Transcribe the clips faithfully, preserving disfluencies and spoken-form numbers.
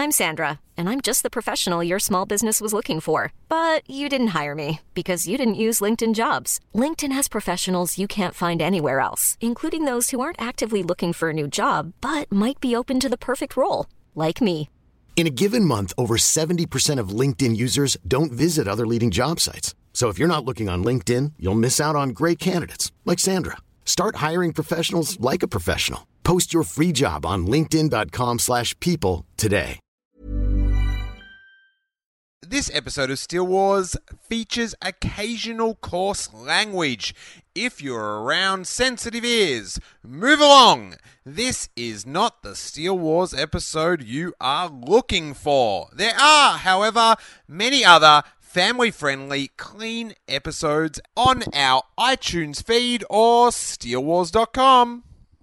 I'm Sandra, and I'm just the professional your small business was looking for. But you didn't hire me because you didn't use LinkedIn Jobs. LinkedIn has professionals you can't find anywhere else, including those who aren't actively looking for a new job, but might be open to the perfect role, like me. In a given month, over seventy percent of LinkedIn users don't visit other leading job sites. So if you're not looking on LinkedIn, you'll miss out on great candidates like Sandra. Start hiring professionals like a professional. Post your free job on linkedin.com slash people today. This episode of Steele Wars features occasional coarse language. If you're around sensitive ears, move along. This is not the Steele Wars episode you are looking for. There are, however, many other family-friendly, clean episodes on our iTunes feed or steele wars dot com.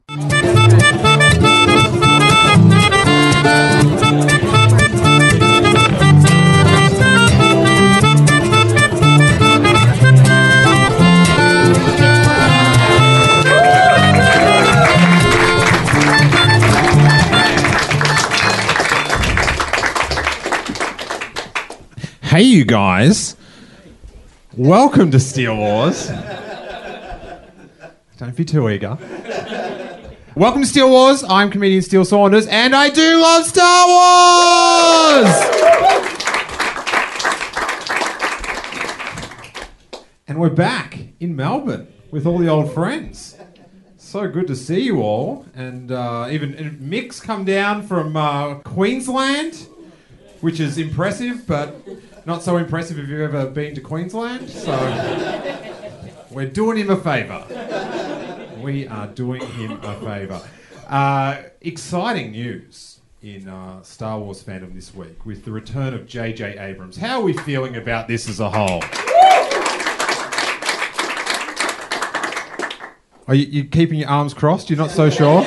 Hey, you guys. Welcome to Steele Wars. Don't be too eager. Welcome to Steele Wars. I'm comedian Steele Saunders, and I do love Star Wars! And we're back in Melbourne with all the old friends. So good to see you all. And uh, even and Mick's come down from uh, Queensland, which is impressive, but not so impressive if you've ever been to Queensland. So we're doing him a favour. We are doing him a favour. Uh, exciting news in uh, Star Wars fandom this week with the return of J J Abrams. How are we feeling about this as a whole? Are you, you keeping your arms crossed? You're not so sure?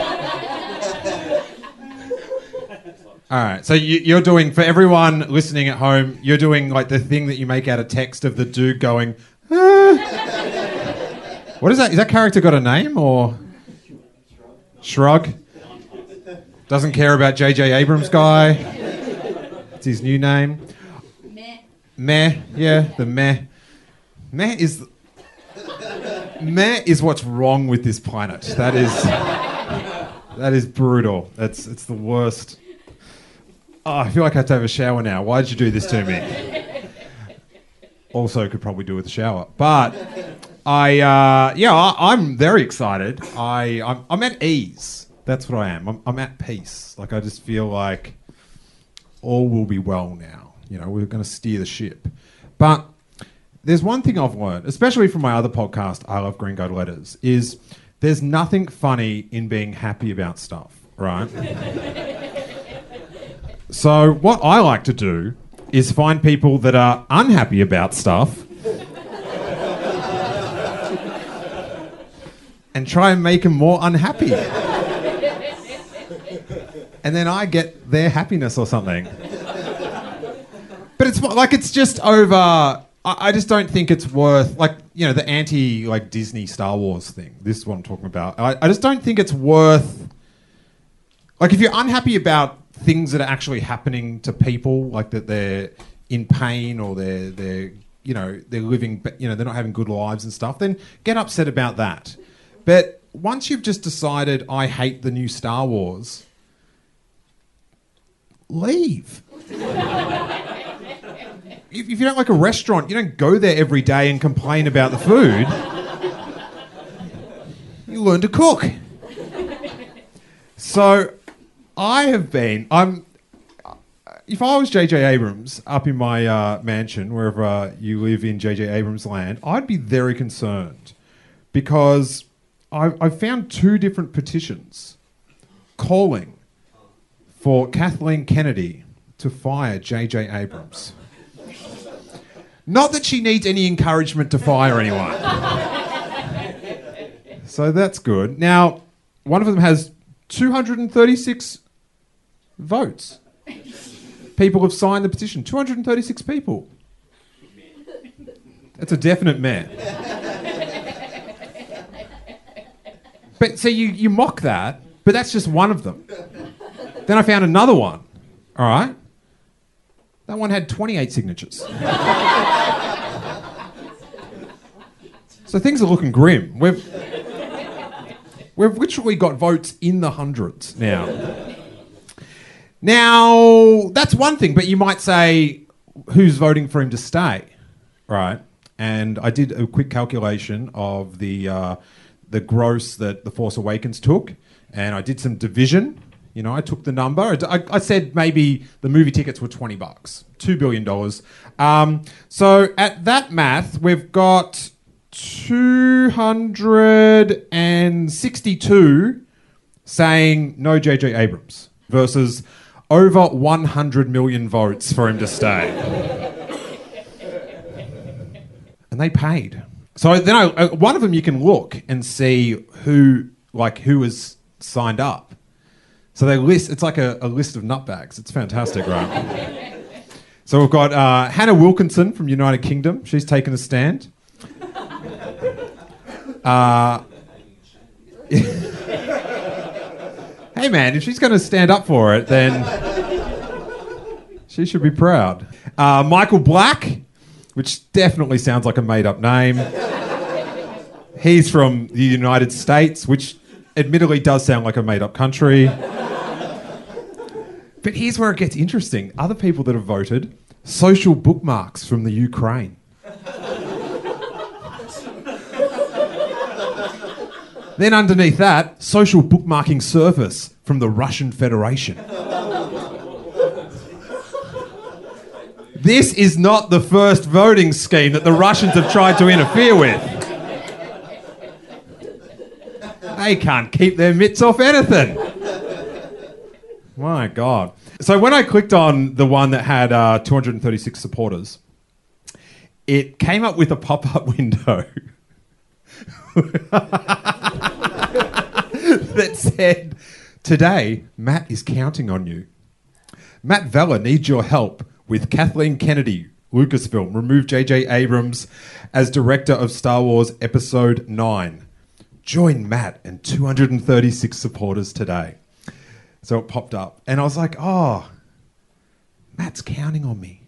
All right, so you, you're doing, for everyone listening at home, you're doing like the thing that you make out of text of the dude going, ah. What is that? Is that character got a name or? Shrug. Doesn't care about J J Abrams guy. It's his new name. Meh. Meh, yeah, the meh. Meh is, meh is what's wrong with this planet. That is, that is brutal. That's, it's the worst. Oh, I feel like I have to have a shower now. Why did you do this to me? Also, could probably do with a shower. But I, uh, yeah, I, I'm very excited. I, I'm, I'm at ease. That's what I am. I'm, I'm at peace. Like, I just feel like all will be well now. You know, we're going to steer the ship. But there's one thing I've learned, especially from my other podcast, I Love Green Gold Letters, is there's nothing funny in being happy about stuff, right? So what I like to do is find people that are unhappy about stuff and try and make them more unhappy. And then I get their happiness or something. But it's like, it's just over... I, I just don't think it's worth... Like, you know, the anti, like, Disney Star Wars thing. This is what I'm talking about. I, I just don't think it's worth... Like, if you're unhappy about things that are actually happening to people, like that they're in pain or they're they're you know they're living, you know they're not having good lives and stuff, then get upset about that. But once you've just decided I hate the new Star Wars, leave. if, if you don't like a restaurant, you don't go there every day and complain about the food. You learn to cook. So I have been, I'm, if I was J J Abrams up in my uh, mansion, wherever uh, you live in J J Abrams land, I'd be very concerned because I, I found two different petitions calling for Kathleen Kennedy to fire J J Abrams. Not that she needs any encouragement to fire anyone. So that's good. Now, one of them has two hundred thirty-six votes. People have signed the petition. two hundred thirty-six people. That's a definite meh. But so you, you mock that, but that's just one of them. Then I found another one All right? That one had twenty-eight signatures. So things are looking grim. We've, we've literally got votes in the hundreds now. Now, that's one thing, but you might say, who's voting for him to stay? Right? And I did a quick calculation of the uh, the gross that The Force Awakens took, and I did some division. You know, I took the number. I, I said maybe the movie tickets were twenty bucks, two billion dollars. Um, so at that math, we've got two hundred sixty-two saying no J J Abrams versus over one hundred million votes for him to stay. And they paid. So then I, uh, one of them you can look and see who, like, who was signed up. So they list, it's like a, a list of nutbags. It's fantastic, right? So we've got uh, Hannah Wilkinson from United Kingdom. She's taken a stand. Uh, hey, man, if she's going to stand up for it, then she should be proud. Uh, Michael Black, which definitely sounds like a made-up name. He's from the United States, which admittedly does sound like a made-up country. But here's where it gets interesting. Other people that have voted, social bookmarks from the Ukraine. Then underneath that, social bookmarking service from the Russian Federation. This is not the first voting scheme that the Russians have tried to interfere with. They can't keep their mitts off anything. My God. So when I clicked on the one that had uh, two hundred thirty-six supporters, it came up with a pop-up window that said, "Today, Matt is counting on you. Matt Vella needs your help with Kathleen Kennedy, Lucasfilm. Remove J J Abrams as director of Star Wars Episode nine. Join Matt and two hundred thirty-six supporters today." So it popped up. And I was like, oh, Matt's counting on me.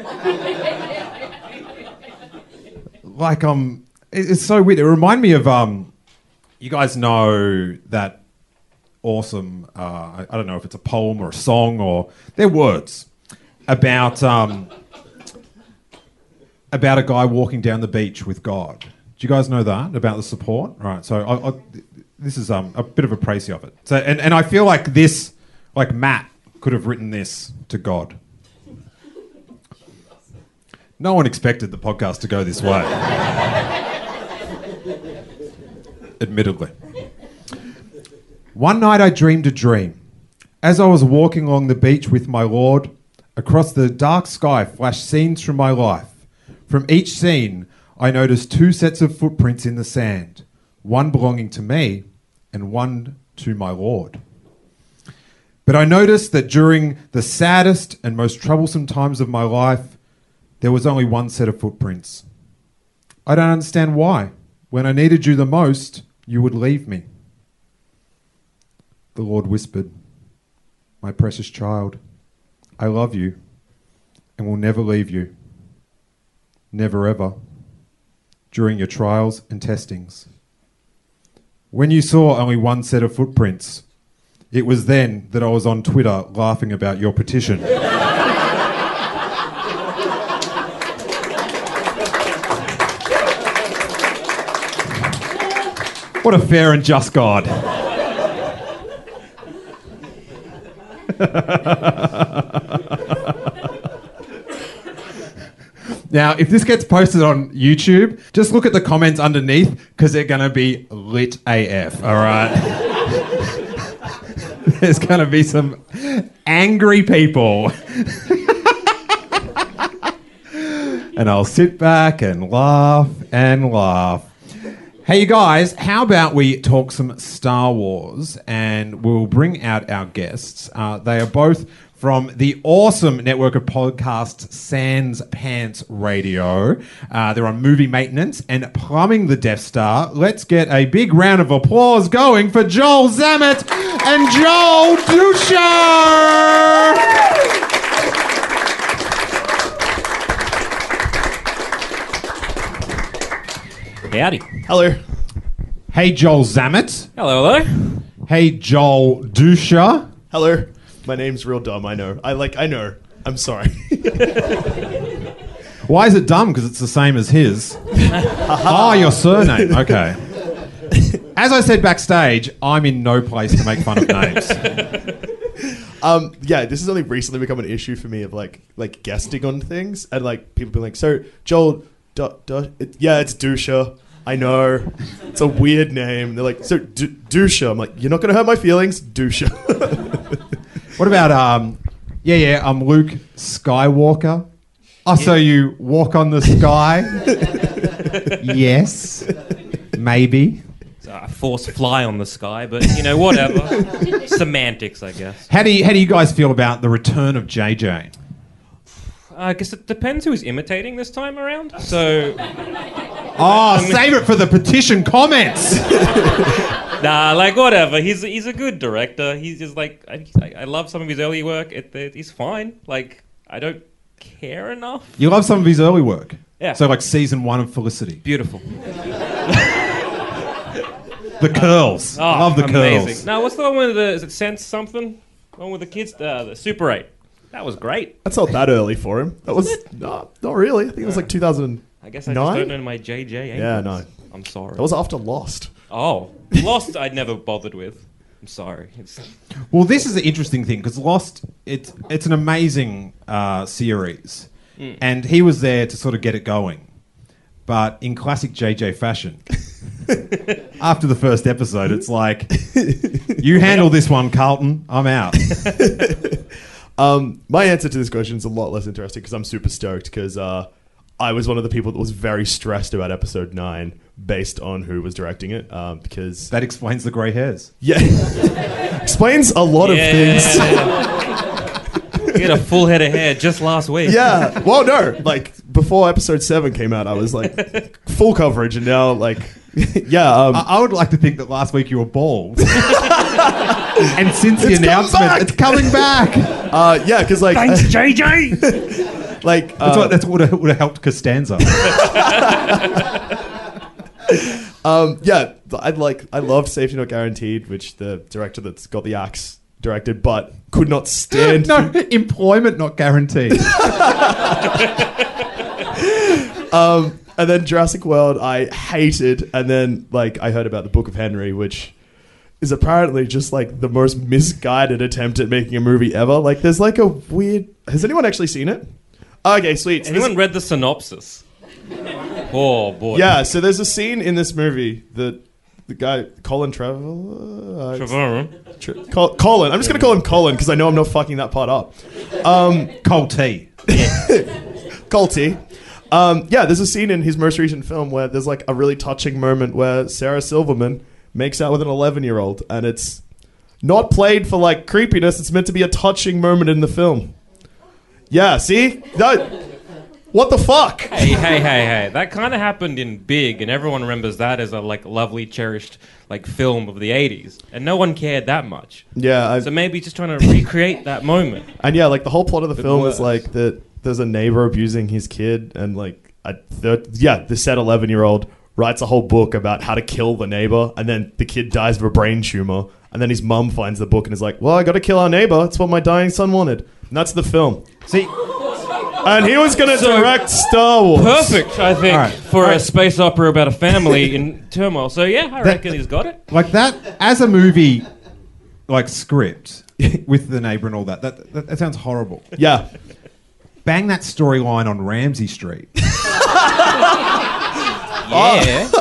Like, um, it's so weird. It reminded me of, um, you guys know that awesome, uh, I, I don't know if it's a poem or a song or, they're words about, um, about a guy walking down the beach with God. Do you guys know that, about the support? Right, so I, I, this is um, a bit of a précis of it. So, and, and I feel like this, like Matt could have written this to God. No one expected the podcast to go this way. Admittedly. One night I dreamed a dream. As I was walking along the beach with my Lord, across the dark sky flashed scenes from my life. From each scene, I noticed two sets of footprints in the sand, one belonging to me and one to my Lord. But I noticed that during the saddest and most troublesome times of my life, there was only one set of footprints. I don't understand why. When I needed you the most, you would leave me. The Lord whispered, "My precious child, I love you and will never leave you. Never ever. During your trials and testings. When you saw only one set of footprints, it was then that I was on Twitter laughing about your petition." What a fair and just God. Now, if this gets posted on YouTube, just look at the comments underneath because they're going to be lit A F, all right? There's going to be some angry people. And I'll sit back and laugh and laugh. Hey, you guys, how about we talk some Star Wars and we'll bring out our guests. Uh, they are both from the awesome network of podcasts Sans Pants Radio. Uh, they're on movie maintenance and plumbing the Death Star. Let's get a big round of applause going for Joel Zammit and Joel Dusha! Howdy. Hello. Hey, Joel Zammit. Hello, hello. Hey, Joel Dusha. Hello. My name's real dumb, I know. I like, I know. I'm sorry. Why is it dumb? Because it's the same as his. Oh, your surname. Okay. As I said backstage, I'm in no place to make fun of names. Um, yeah, this has only recently become an issue for me of like like guesting on things and like people being like, so Joel, du- du- it, yeah, it's Dusha. I know. It's a weird name. They're like, so D- Dusha. I'm like, you're not going to hurt my feelings, Dusha. What about, um, yeah, yeah, I'm Luke Skywalker. Oh, so you walk on the sky? Yes. Maybe. So I force fly on the sky, but, you know, whatever. Semantics, I guess. How do you, how do you guys feel about the return of J J? I guess it depends who's imitating this time around. So, Oh, save it for the petition comments. nah, like, whatever. He's he's a good director. He's just like, I, I love some of his early work. It, it, he's fine. Like, I don't care enough. You love some of his early work? Yeah. So like season one of Felicity. Beautiful. The curls. Oh, I love the amazing. curls. Now, what's the one with the, is it Sense something? The one with the kids, uh, the Super eight. That was great. That's not that early for him. That was, no, not really. I think it was like two thousand. I guess I just don't know my J J. Yeah, no. I'm sorry. That was after Lost. Oh, Lost I'd never bothered with. I'm sorry. It's... Well, this is the interesting thing because Lost, it's it's an amazing uh, series, mm. and he was there to sort of get it going. But in classic J J fashion, after the first episode, it's like, you handle this one, Carlton. I'm out. um, my answer to this question is a lot less interesting because I'm super stoked because uh, I was one of the people that was very stressed about episode nine based on who was directing it um, because... That explains the grey hairs. Yeah. Explains a lot yeah. of things. You had a full head of hair just last week. Yeah. Well, no. Like, before episode seven came out, I was like, full coverage, and now, like, yeah. Um, I-, I would like to think that last week you were bald. And since the It's come announcement, back! it's coming back. uh, yeah, because, like... Thanks, J J! like, uh, That's what that's what would have helped Costanza. um, yeah, I like I loved Safety Not Guaranteed, which the director that's got the axe directed, but could not stand. No, employment not guaranteed. um, and then Jurassic World, I hated, and then like I heard about the Book of Henry, which is apparently just like the most misguided attempt at making a movie ever. Like, there's like a weird. Has anyone actually seen it? Okay, sweet. So Anyone this... read the synopsis? Oh, boy. Yeah, so there's a scene in this movie that the guy, Colin Trevor... Uh, Trevor. Tr- Col- Colin. I'm just going to call him Colin because I know I'm not fucking that part up. Um, Cole T. Cole T. Um, yeah, there's a scene in his most recent film where there's like a really touching moment where Sarah Silverman makes out with an eleven-year-old, and it's not played for like creepiness. It's meant to be a touching moment in the film. Yeah, see? No... What the fuck? Hey, hey, hey, hey. That kind of happened in Big, and everyone remembers that as a like lovely, cherished like film of the eighties. And no one cared that much. Yeah. I, so maybe just trying to recreate that moment. And yeah, like the whole plot of the But film worse. is like that there's a neighbor abusing his kid, and like a thir- yeah, the said eleven-year-old writes a whole book about how to kill the neighbor, and then the kid dies of a brain tumor, and then his mum finds the book and is like, well, I gotta kill our neighbor. It's what my dying son wanted. And that's the film. See... And he was going to So- direct Star Wars. Perfect, I think, All right. for All a right. space opera about a family in turmoil. So yeah, I That- reckon he's got it. Like that, as a movie, like script, with the neighbor and all that, that, that, that sounds horrible. Yeah. Bang that storyline on Ramsey Street. Yeah.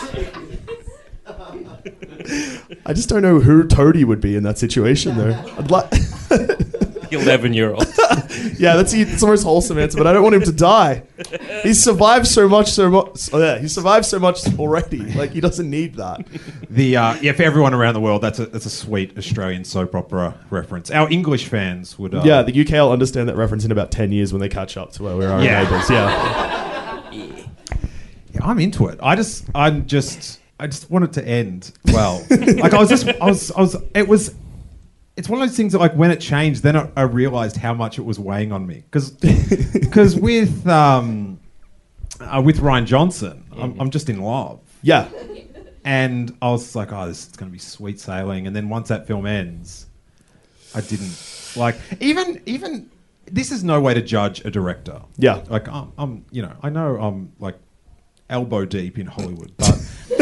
I just don't know who Toadie would be in that situation, though. I'd like... eleven-year-old. Yeah, that's, that's the most wholesome answer, but I don't want him to die. He's survived so much, so much. Oh, yeah, he survived so much already. Like, he doesn't need that. The uh, yeah, for everyone around the world, that's a that's a sweet Australian soap opera reference. Our English fans would. Uh, Yeah, the U K will understand that reference in about ten years when they catch up to where we are Yeah. neighbours. Yeah. yeah, I'm into it. I just, I'm just, I just want it to end well. Like I was just, I was, I was, it was. It's one of those things that, like, when it changed, then I, I realised how much it was weighing on me. Because with um, uh, with Ryan Johnson, I'm, I'm just in love. Yeah. And I was like, oh, this is going to be sweet sailing. And then once that film ends, I didn't like even even. This is no way to judge a director. Yeah. Like I'm, I'm you know, I know I'm like elbow deep in Hollywood, but.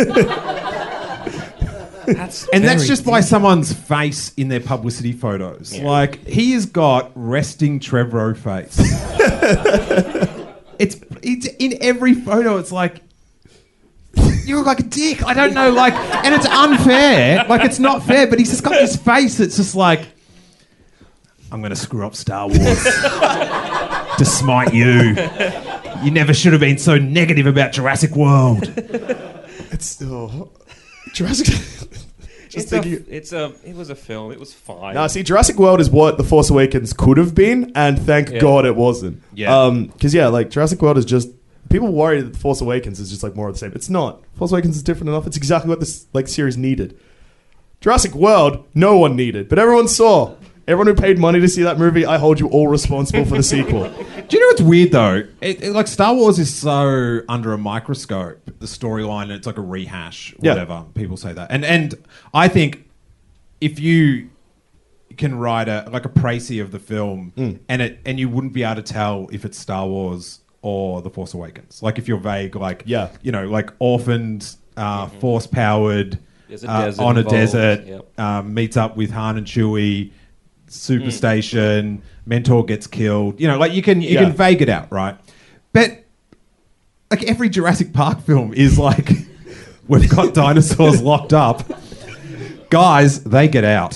That's And that's very just by someone's face in their publicity photos. Yeah. Like, he has got resting Trevorrow face. it's it's in every photo. It's like, you look like a dick. I don't know, like, and it's unfair. Like, it's not fair, but he's just got this face that's just like, I'm going to screw up Star Wars to smite you. You never should have been so negative about Jurassic World. It's still... Jurassic... Just It's a, thinking... it's a, it was a film. It was fine. Now, see, Jurassic World is what The Force Awakens could have been, and thank Yeah. God it wasn't. Yeah. Um, because, yeah, like, Jurassic World is just... People worry that The Force Awakens is just, like, more of the same. It's not. Force Awakens is different enough. It's exactly what this, like, series needed. Jurassic World, no one needed, but everyone saw. Everyone who paid money to see that movie, I hold you all responsible for the sequel. Do you know what's weird though? It, it- like Star Wars is so under a microscope, the storyline, and it's like a rehash, Yeah. whatever. People say that, and and I think if you can write a like a précis of the film, Mm. and it and you wouldn't be able to tell if it's Star Wars or The Force Awakens. Like if you're vague, like Yeah. you know, like orphaned, uh, force powered, There's a uh, desert on a involved, desert, yep. um, meets up with Han and Chewie. Superstation, mentor gets killed. You know, like you can you Yeah. can vague it out, right? But like every Jurassic Park film is like, we've got dinosaurs locked up. Guys, they get out.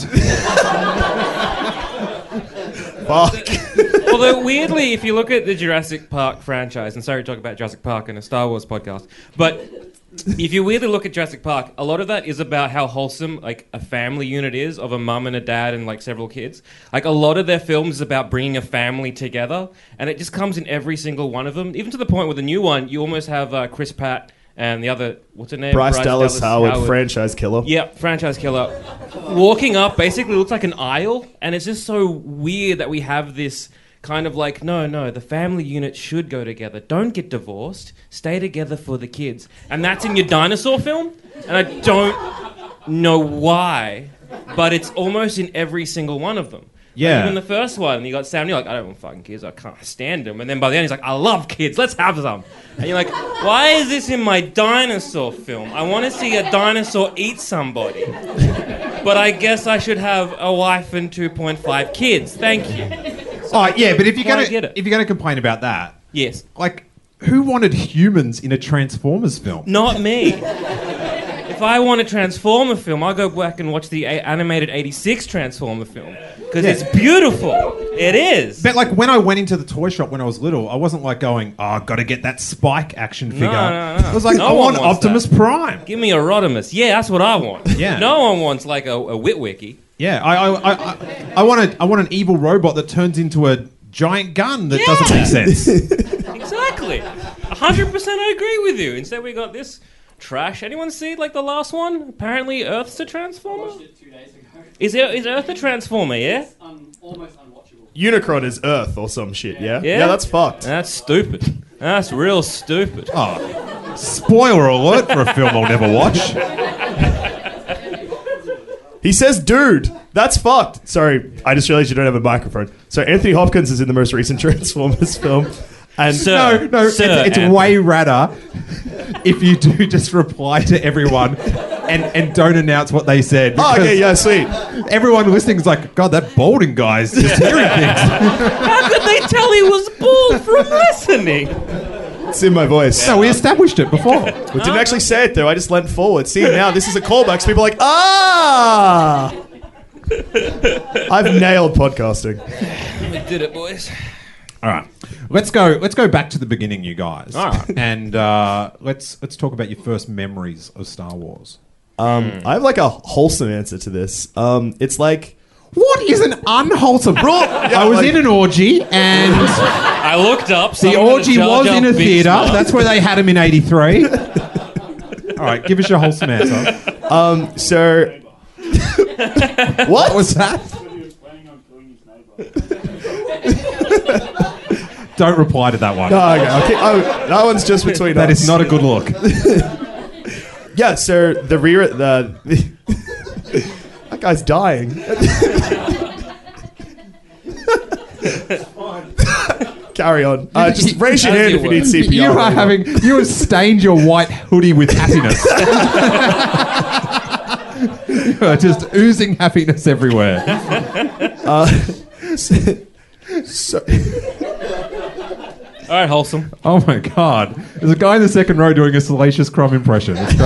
Fuck. Although, weirdly, if you look at the Jurassic Park franchise, and sorry to talk about Jurassic Park in a Star Wars podcast, but if you weirdly look at Jurassic Park, a lot of that is about how wholesome, like, a family unit is of a mum and a dad and, like, several kids. Like, a lot of their films is about bringing a family together, and it just comes in every single one of them, even to the point with the new one, you almost have uh, Chris Pratt and the other, what's her name? Bryce, Dallas, Howard, franchise killer. Yeah, franchise killer. Walking up basically looks like an aisle, and it's just so weird that we have this kind of like, no, no, the family unit should go together. Don't get divorced. Stay together for the kids. And that's in your dinosaur film, and I don't know why, but it's almost in every single one of them. Yeah. Like even the first one, you got Sam, you're like, I don't want fucking kids, I can't stand them. And then by the end, he's like, I love kids, let's have some. And you're like, why is this in my dinosaur film? I want to see a dinosaur eat somebody. But I guess I should have a wife and two point five kids. Thank you. Oh yeah, but if you're Well, I gonna get it. if you're gonna complain about that, Yes. like who wanted humans in a Transformers film? Not me. If I want a Transformer film, I'll go back and watch the a- animated eighty-six Transformer film. Because Yeah. it's beautiful. It is. But like when I went into the toy shop when I was little, I wasn't like going, "Oh, I've got to get that Spike action figure." no, no. I was like, No "I one want wants Optimus that. Prime." Give me a Rodimus. Yeah, that's what I want. Yeah. No one wants like a, a Witwicky. Yeah, I I, I, I, I want a, I want an evil robot that turns into a giant gun that Yeah. doesn't make sense. Exactly. one hundred percent I agree with you. Instead we got this trash. Anyone see like the last one? Apparently Earth's a Transformer? Watched it two days ago. Is, there, is Earth a Transformer, yeah? It's um, almost unwatchable. Unicron is Earth or some shit, yeah? Yeah? Yeah, that's fucked. That's stupid. That's real stupid. Oh, spoiler alert for a film I'll never watch. He says, dude, that's fucked. Sorry, I just realized you don't have a microphone. So Anthony Hopkins is in the most recent Transformers film. And Sir. No, no, Sir, it's, it's Anthony. way radder if you do just reply to everyone and, and don't announce what they said. Oh, because okay, yeah, sweet. Everyone listening is like, God, that balding guy's just hearing things. How could they tell he was bald from listening? It's in my voice. No, we established it before. We didn't actually say it though. I just leant forward. See, now this is a callback. So people are like, ah! I've nailed podcasting. We did it, boys. All right, let's go. Let's go back to the beginning, you guys. All right. and uh, let's let's talk about your first memories of Star Wars. Um, I have like a wholesome answer to this. Um, it's like, What is an unwholesome? Bro, I was like- in an orgy, and I looked up. the someone orgy Jar was Jar in a Binks theatre. mask. That's where they had him in eighty-three. All right, give us your wholesome answer. um, so what? What was that? He was planning on killing his neighbour. Don't reply to that one. Oh, okay, okay. Oh, that one's just between That us. is not a good look. Yeah, so the re the, that guy's dying. Carry on. Uh, just raise your How's hand your if you need work? C P R. You are having. You have stained your white hoodie with happiness. You are just oozing happiness everywhere. So, All right, wholesome. Oh my god! There's a guy in the second row doing a Salacious Crumb impression. It's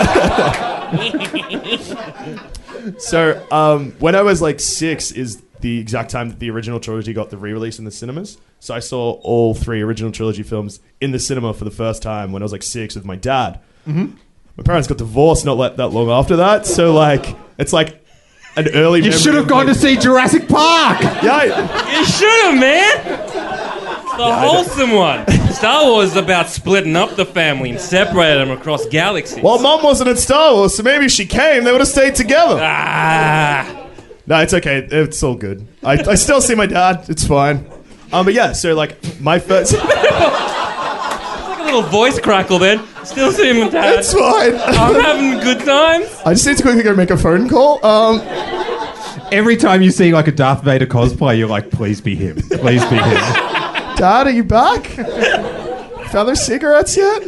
great. so um, when I was like six is the exact time that the original trilogy got the re-release in the cinemas. So I saw all three original trilogy films in the cinema for the first time when I was like six with my dad. Mm-hmm. My parents got divorced not let that long after that. So like, it's like an early. You memory should have of, gone like- to see Jurassic Park. Yeah. I- You should have, man. The wholesome one. Star Wars is about splitting up the family and separating them across galaxies. Well, Mom wasn't in Star Wars, so maybe if she came, they would have stayed together. Ah. No, it's okay. It's all good. I, I still see my dad. It's fine. Um, but yeah, so like my first. Like a little voice crackle then. Still see him and dad. It's fine. I'm having good times. I just need to quickly go make a phone call. Um, Every time you see like a Darth Vader cosplay, you're like, please be him. Please be him. Dad, are you back? Found those cigarettes yet?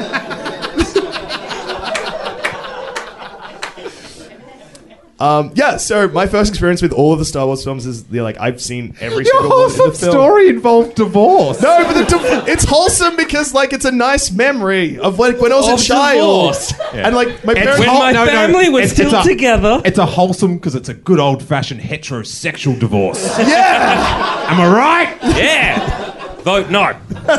Um, yeah, so my first experience with all of the Star Wars films is the, like I've seen every Your single one in wholesome the film. story involved divorce. No, but the div- it's wholesome because like it's a nice memory of like when I was Of a child, divorce. and like my It's parents. When whole- my no, no, family was it's- still it's a- together. It's a wholesome because it's a good old-fashioned heterosexual divorce. Yeah, Am I right? Yeah. Vote no.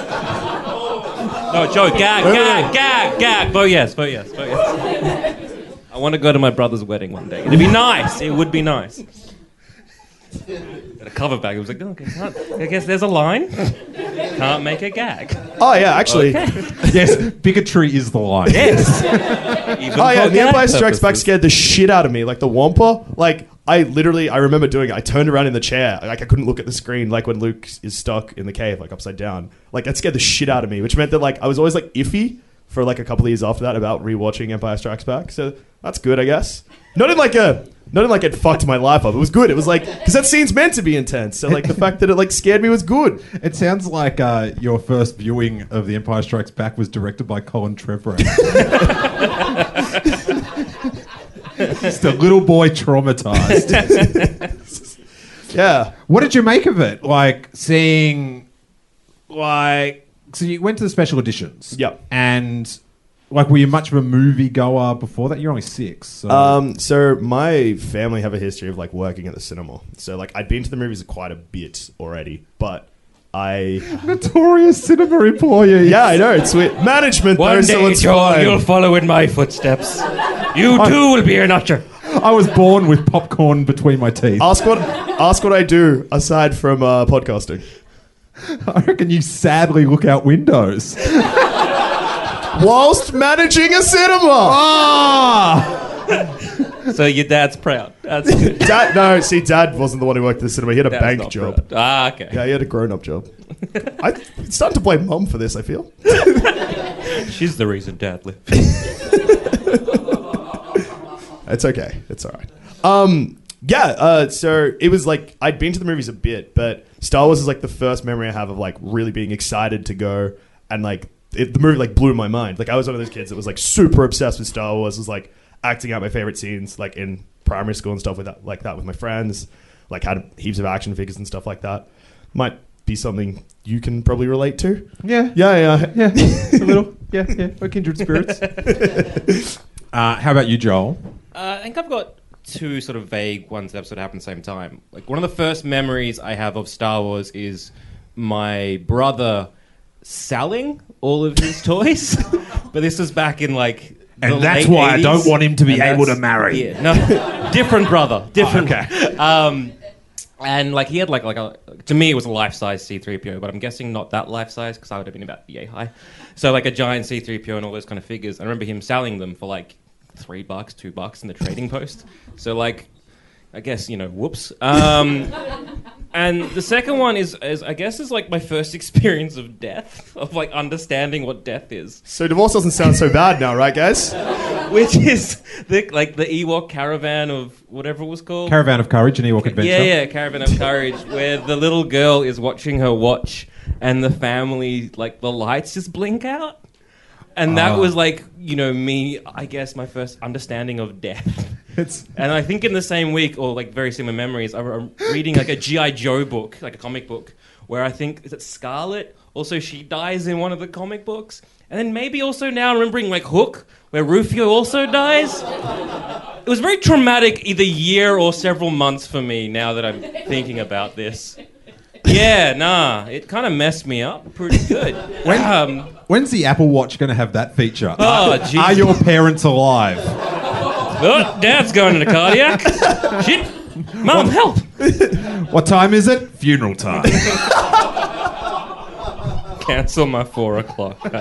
No, Joe, gag, gag, gag, gag. Vote yes, vote yes, vote yes. I want to go to my brother's wedding one day. It'd be nice. It would be nice. Got a cover bag. It was like, oh, okay, can't, I guess there's a line. Can't make a gag. oh yeah, actually. Yes, bigotry is the line. Yes. Even Oh yeah, for The gag Empire Strikes Back purposes. scared the shit out of me. Like the Wampa, like I literally, I remember doing it. I turned around in the chair, like I couldn't look at the screen, like when Luke is stuck in the cave, like upside down. Like that scared the shit out of me, which meant that like I was always like iffy for like a couple of years after that about rewatching Empire Strikes Back. So that's good, I guess. Not in like a, not in like it fucked my life up. It was good. It was like because that scene's meant to be intense. So like the fact that it like scared me was good. It sounds like uh, your first viewing of The Empire Strikes Back was directed by Colin Trevorrow. Just a little boy traumatized. Yeah. What did you make of it? Like seeing, like, so you went to the special editions. Yep. And like, were you much of a movie goer before that? You're only six. So. Um, so my family have a history of like working at the cinema. So like I'd been to the movies quite a bit already, but I Notorious cinema employee. yeah, I know it's weird. Management One though, so day, it's Joe, fine. you'll follow in my footsteps. You too will be a notcher. I was born with popcorn between my teeth. Ask what ask what I do aside from uh, podcasting. I reckon you sadly look out windows. Whilst managing a cinema. Ah! So your dad's proud. That's good. Dad, no, see, Dad wasn't the one who worked at the cinema. He had a Dad's bank not job. proud. Ah, okay. Yeah, he had a grown-up job. I, it's starting to blame Mum for this, I feel. She's the reason Dad lived. It's okay. It's all right. Um, yeah, uh, so it was like, I'd been to the movies a bit, but Star Wars is like the first memory I have of like really being excited to go, and like it, the movie like blew my mind. Like I was one of those kids that was like super obsessed with Star Wars, was like acting out my favorite scenes like in primary school and stuff with that, like that with my friends, like had heaps of action figures and stuff like that. Might be something you can probably relate to. Yeah. Yeah, yeah. Yeah. A little. Yeah, yeah. We're kindred spirits. Uh, how about you, Joel? Uh, I think I've got two sort of vague ones that sort of happened at the same time. Like one of the first memories I have of Star Wars is my brother selling all of his toys, but this was back in like. And the that's late why I eighties, don't want him to be and able to that's- marry. Yeah, no, different brother, different. Oh, okay. Um, and like he had like like a to me it was a life size C three P O, but I'm guessing not that life size because I would have been about yay high. So like a giant C three P O and all those kind of figures. I remember him selling them for like three bucks, two bucks in the trading post. So like, I guess you know, whoops. Um, and the second one is, is I guess is like my first experience of death, of like understanding what death is. So divorce doesn't sound so bad now, right, guys? Which is the like the Ewok caravan of whatever it was called. Caravan of Courage, an Ewok adventure. Yeah, yeah, Caravan of Courage, where the little girl is watching her watch, and the family like the lights just blink out, and that Oh. was like you know me, I guess my first understanding of death. It's And I think in the same week, or like very similar memories, I'm reading like a G I Joe book, like a comic book, where I think is it Scarlet? Also, she dies in one of the comic books, and then maybe also now remembering like Hook, where Rufio also dies. It was very traumatic, either year or several months for me. Now that I'm thinking about this, yeah, nah, it kind of messed me up pretty good. Um, When's the Apple Watch going to have that feature? Oh, are, jeez. are your parents alive? oh, Dad's going into cardiac. Shit, Mom, help! What time is it? Funeral time. Cancel my four o'clock. But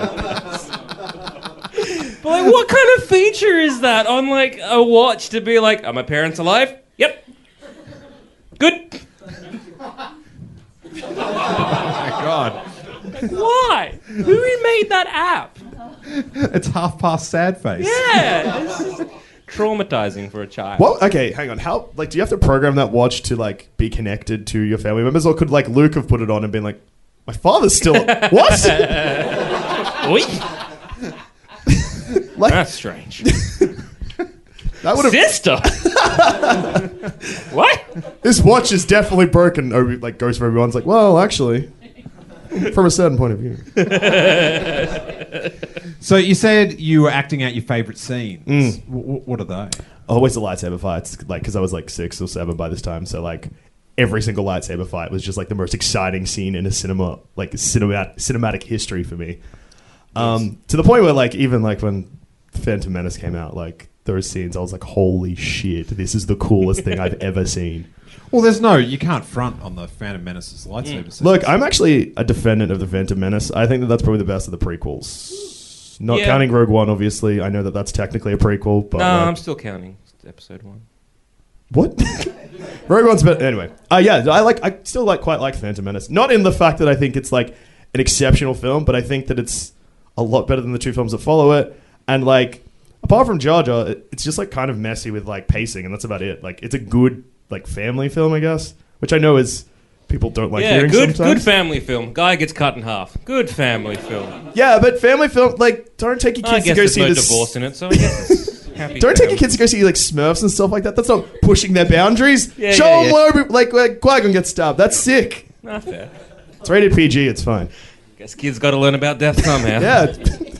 like, what kind of feature is that on like a watch to be like, are my parents alive? Yep. Good. Oh my God. Why? Who made that app? It's half past sad face. Yeah, this is traumatizing for a child. Well, okay, hang on. How like do you have to program that watch to like be connected to your family members, or could like Luke have put it on and been like, my father's still what? Oi, Like that's strange. that would have Sister. What? this watch is definitely broken. Or like goes for everyone's like, well, actually, from a certain point of view. So you said you were acting out your favourite scenes. Mm. W- w- what are they? Always the lightsaber fights, like because I was like six or seven by this time, so like every single lightsaber fight was just like the most exciting scene in a cinema, like cinematic cinematic history for me. Um, to the point where like even like when Phantom Menace came out, like those scenes, I was like, holy shit, this is the coolest thing I've ever seen. Well, there's no, you can't front on the Phantom Menace's lightsaber scenes. Look, I'm actually a defendant of the Phantom Menace. I think that that's probably the best of the prequels. Not Yeah. counting Rogue One, obviously. I know that that's technically a prequel, but No, like- I'm still counting. It's episode one. What? Rogue One's better. Anyway, uh, yeah, I like. I still like quite like Phantom Menace. Not in the fact that I think it's like an exceptional film, but I think that it's a lot better than the two films that follow it. And like, apart from Jar Jar, it- it's just like kind of messy with like pacing, and that's about it. Like, it's a good like family film, I guess, which I know is people don't like yeah, hearing good, sometimes. good family film. Guy gets cut in half. Good family film. Yeah, but family film, like, don't take your I kids to guess go there's see no this. divorce in it, so I guess it's happy. Don't for take them. your kids to go see like Smurfs and stuff like that. That's not pushing their boundaries. Yeah, Show yeah, them yeah. where like where Qui-Gon gets stabbed. That's sick. Not fair. It's rated P G. It's fine. Guess kids got to learn about death somehow. Yeah.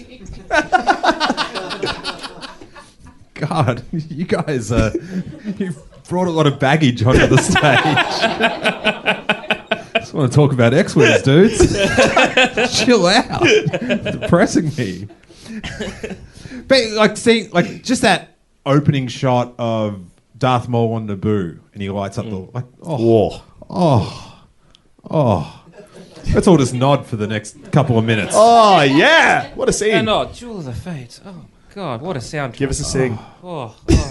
God, you guys, uh, you've brought a lot of baggage onto the stage. Just want to talk about X-Wings, dudes. Chill out. It's depressing me. But like, see, like just that opening shot of Darth Maul on Naboo, and he lights up the like, oh, Whoa. oh, oh. Let's all just nod for the next couple of minutes. Oh yeah. What a scene. And oh, Jewel of the Fates. Oh my God, what a soundtrack. Give us a sing. Oh, oh.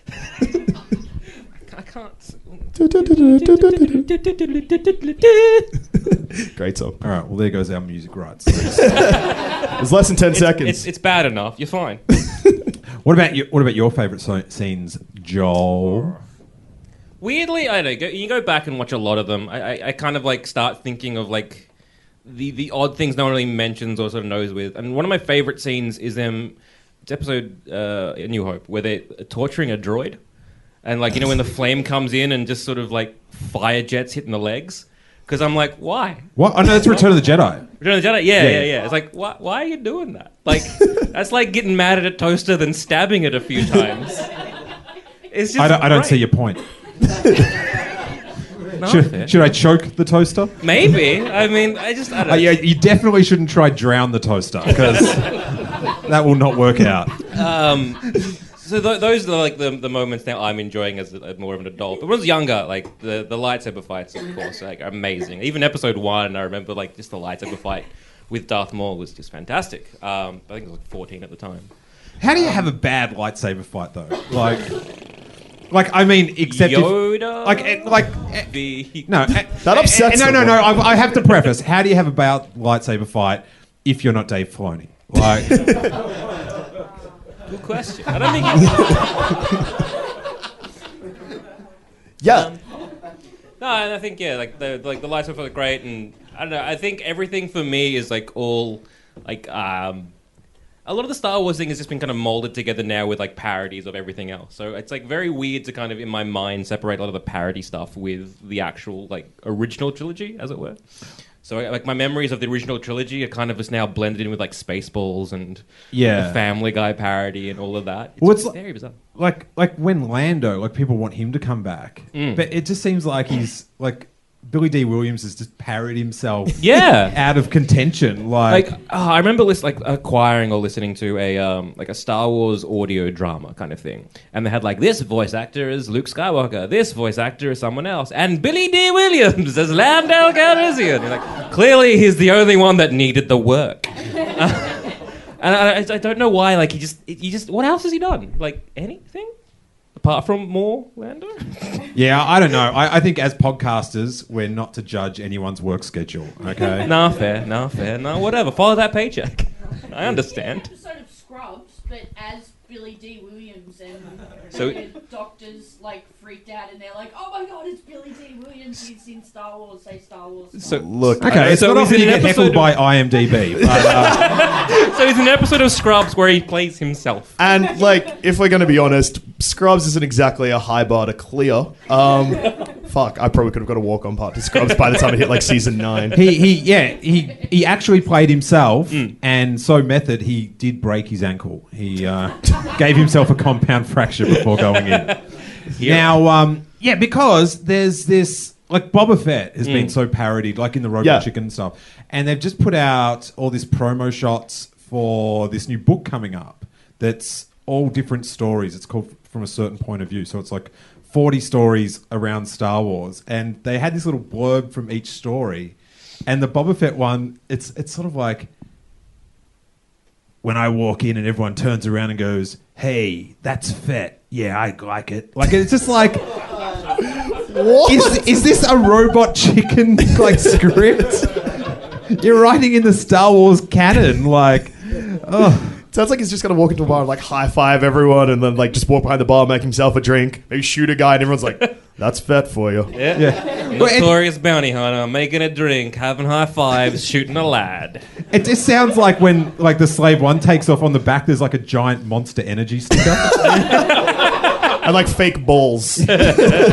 I can't. Great song. All right, well there goes our music rights. It's less than ten seconds. It's, it's bad enough. You're fine. What about your, what about your favourite so- scenes, Joel? Weirdly, I don't know. Go, you go back and watch a lot of them. I, I, I kind of like start thinking of like the the odd things no one really mentions or sort of knows with. And one of my favorite scenes is them. It's episode uh, A New Hope where they're torturing a droid, and like you know when the flame comes in and just sort of like fire jets hitting the legs. Because I'm like, why? What? Oh no, that's Return of the Jedi. Return of the Jedi? Yeah, Yeah, yeah, yeah. yeah. It's like, why, why are you doing that? Like, that's like getting mad at a toaster then stabbing it a few times. It's just I don't, I don't great. see your point. No, should, fair. should I choke the toaster? Maybe. I mean, I just. I don't Uh, yeah, you definitely shouldn't try drown the toaster because that will not work out. Um, so th- those are like the, the moments now I'm enjoying as a, more of an adult. But when I was younger, like the, the lightsaber fights, of course, like are amazing. Even episode one, I remember like just the lightsaber fight with Darth Maul was just fantastic. Um, I think I was like fourteen at the time. How do you have a bad lightsaber fight though? Like, like I mean, except if, Yoda, like, eh, like eh, the no, eh, That eh, upsets eh, No, no, them. no. I, I have to preface. How do you have a bad lightsaber fight if you're not Dave Filoni? Like, good question. I don't think. You... Yeah. Um, no, and I think yeah, like the like the lightsaber fight are great, and I don't know. I think everything for me is like all like um. A lot of the Star Wars thing has just been kind of molded together now with like parodies of everything else. So it's like very weird to kind of in my mind separate a lot of the parody stuff with the actual like original trilogy, as it were. So like my memories of the original trilogy are kind of just now blended in with like Spaceballs and Yeah. the Family Guy parody and all of that. It's Well, it's very bizarre. like, like when Lando, like people want him to come back, Mm. but it just seems like he's like Billy D. Williams has just parodied himself Yeah. out of contention. Like, Like oh, I remember list, like acquiring or listening to a um, like a Star Wars audio drama kind of thing, and they had like this voice actor is Luke Skywalker, this voice actor is someone else, and Billy D. Williams as Lando Calrissian. You're like, clearly, he's the only one that needed the work. Uh, and I, I don't know why. Like he just he just what else has he done? Like anything apart from more Lando? yeah, I don't know. I, I think as podcasters, we're not to judge anyone's work schedule. Okay. Nah, fair, nah, fair, nah, whatever. Follow that paycheck. I understand. An episode of Scrubs, but as Billy D. Williams, and So- the doctors like freaked out, and they're like, "Oh my God, it's Billy D. Williams! He's in Star Wars. Say Star Wars." So Look, Okay, it's So not he's often in you an get heckled episode by IMDb. But, uh, So it's an episode of Scrubs where he plays himself. and like, if we're going to be honest, Scrubs isn't exactly a high bar to clear. Um, fuck, I probably could have got a walk-on part to Scrubs by the time it hit like season nine. he, he, yeah, he, he actually played himself, and so method he did break his ankle. He uh, gave himself a compound fracture before going in. Now, um, yeah, because there's this like Boba Fett has been so parodied, like in the Robot Yeah. Chicken and stuff, and they've just put out all this promo shots for this new book coming up. That's all different stories. It's called From a Certain Point of View, so it's like forty stories around Star Wars, and they had this little blurb from each story. And the Boba Fett one, it's it's sort of like when I walk in and everyone turns around and goes, "Hey, that's Fett. Yeah, I like it." Like it's just like, is is this a Robot Chicken like script? You're writing in the Star Wars canon, like, oh. Sounds like he's just going to walk into a bar and like high five everyone and then like just walk behind the bar, make himself a drink, maybe shoot a guy, and everyone's like, "That's Fett for you." Yeah. Yeah. Well, it- Notorious bounty hunter, making a drink, having high fives, shooting a lad. It just sounds like when like the Slave One takes off on the back, there's like a giant Monster Energy sticker. And like fake balls. How are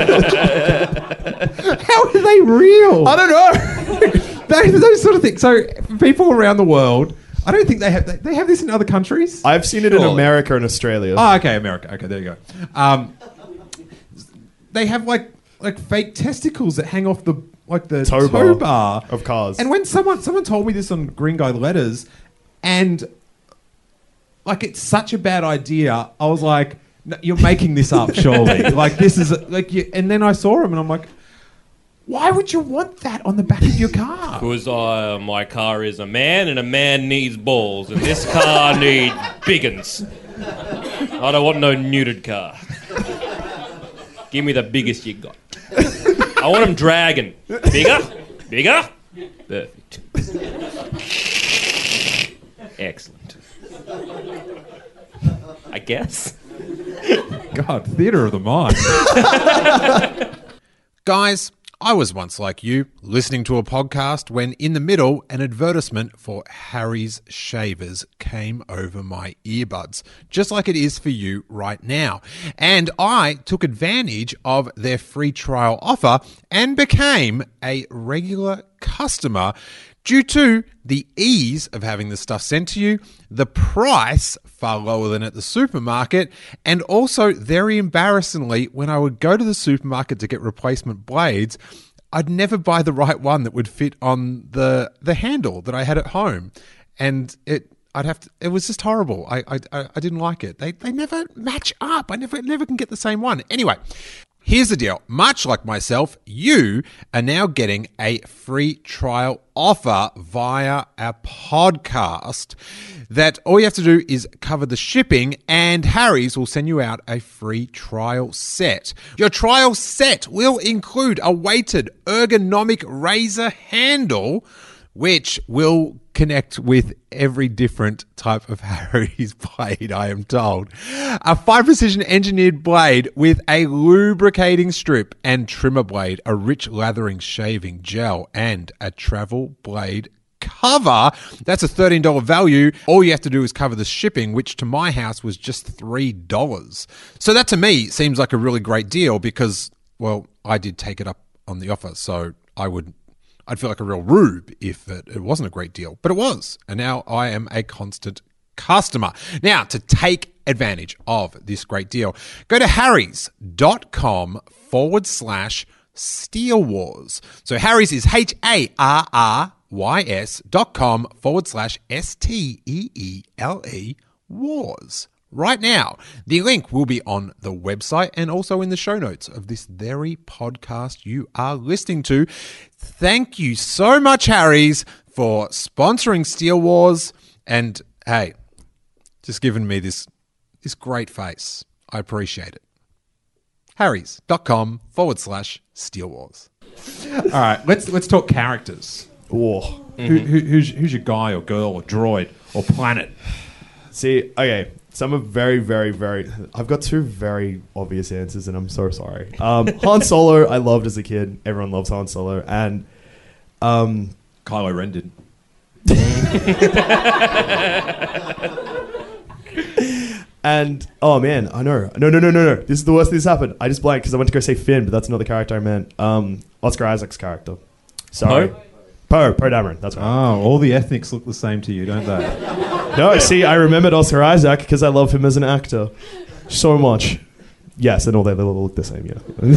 they real? I don't know. Those, those sort of things. So for people around the world, I don't think they have. They, they have this in other countries. I've seen it in Surely. America and Australia. Oh, okay, America. Okay, there you go. Um, they have like like fake testicles that hang off the like the Tow tow, bar bar of cars. And when someone someone told me this on Green Guy Letters, and like it's such a bad idea, I was like, no, "You're making this up, surely." Like this is like, you, and then I saw him, and I'm like, why would you want that on the back of your car? Because uh, my car is a man, and a man needs balls, and this car needs biggins. I don't want no neutered car. Give me the biggest you got. I want them dragging. Bigger? Bigger? Perfect. Excellent. I guess. God, theatre of the mind. Guys, I was once like you, listening to a podcast when in the middle an advertisement for Harry's Shavers came over my earbuds, just like it is for you right now. And I took advantage of their free trial offer and became a regular customer due to the ease of having the stuff sent to you, the price far lower than at the supermarket, and also, very embarrassingly, when I would go to the supermarket to get replacement blades, I'd never buy the right one that would fit on the the handle that I had at home, and it I'd have to. It was just horrible. I I I didn't like it. They they never match up. I never never can get the same one. Anyway. Here's the deal. Much like myself, you are now getting a free trial offer via our podcast that all you have to do is cover the shipping and Harry's will send you out a free trial set. Your trial set will include a weighted ergonomic razor handle which will connect with every different type of Harry's blade, I am told. A five precision engineered blade with a lubricating strip and trimmer blade, a rich lathering shaving gel, and a travel blade cover. That's a thirteen dollars value. All you have to do is cover the shipping, which to my house was just three dollars. So that to me seems like a really great deal because, well, I did take it up on the offer, so I would I'd feel like a real rube if it, it wasn't a great deal, but it was. And now I am a constant customer. Now, to take advantage of this great deal, go to harrys.com forward slash Steele Wars. So Harry's is H A R R Y S dot com forward slash S T E E L E Wars. Right now, the link will be on the website and also in the show notes of this very podcast you are listening to. Thank you so much, Harry's, for sponsoring Steele Wars. And hey, just giving me this, this great face. I appreciate it. harrys.com forward slash Steele Wars. All right, let's let's talk characters. Whoa. Mm-hmm. Who, who, who's, who's your guy or girl or droid or planet? See, okay, some are very, very, very... I've got two very obvious answers, and I'm so sorry. Um, Han Solo, I loved as a kid. Everyone loves Han Solo. And... Um, Kylo Ren didn't. And, oh man, I know. No, no, no, no, no. This is the worst thing that's happened. I just blanked because I went to go say Finn, but that's not the character I meant. Um, Oscar Isaac's character. Sorry. Poe? Poe, Poe Dameron, that's right. Oh, all the ethnics look the same to you, don't they? No, see, I remembered Oscar Isaac because I love him as an actor so much. Yes, and all they look the same,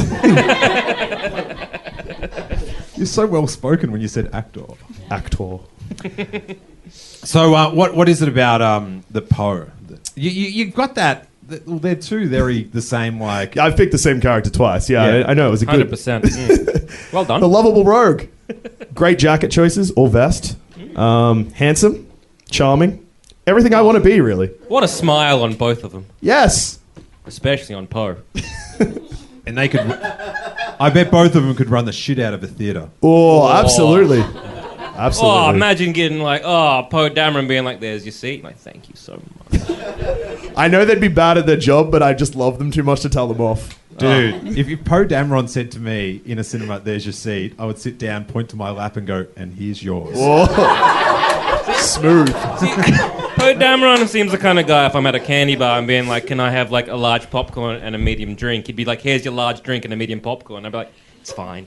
yeah. You're so well spoken when you said actor. Actor. So, uh, what what is it about um, the Poe? You, you you've got that. Well, they're two very the same. Like I've picked the same character twice. Yeah, Yeah. I, I know it was a one hundred good, percent. Mm. Well done. the lovable rogue. Great jacket choices or vest. Um, handsome, charming, everything I want to be. Really. What a smile on both of them, Yes. especially on Poe. and they could. I bet both of them could run the shit out of a theater. Oh, absolutely. Oh, Absolutely. imagine getting like, oh, Poe Dameron being like, there's your seat. Like, thank you so much. I know they'd be bad at their job, but I just love them too much to tell them off. Dude, if, if Poe Dameron said to me in a cinema, "There's your seat," I would sit down, point to my lap, and go, "And here's yours." Smooth. See, Poe Dameron seems the kind of guy, if I'm at a candy bar and being like, can I have like a large popcorn and a medium drink? He'd be like, here's your large drink and a medium popcorn. I'd be like, it's fine.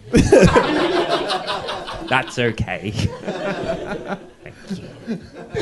That's okay. Thank you.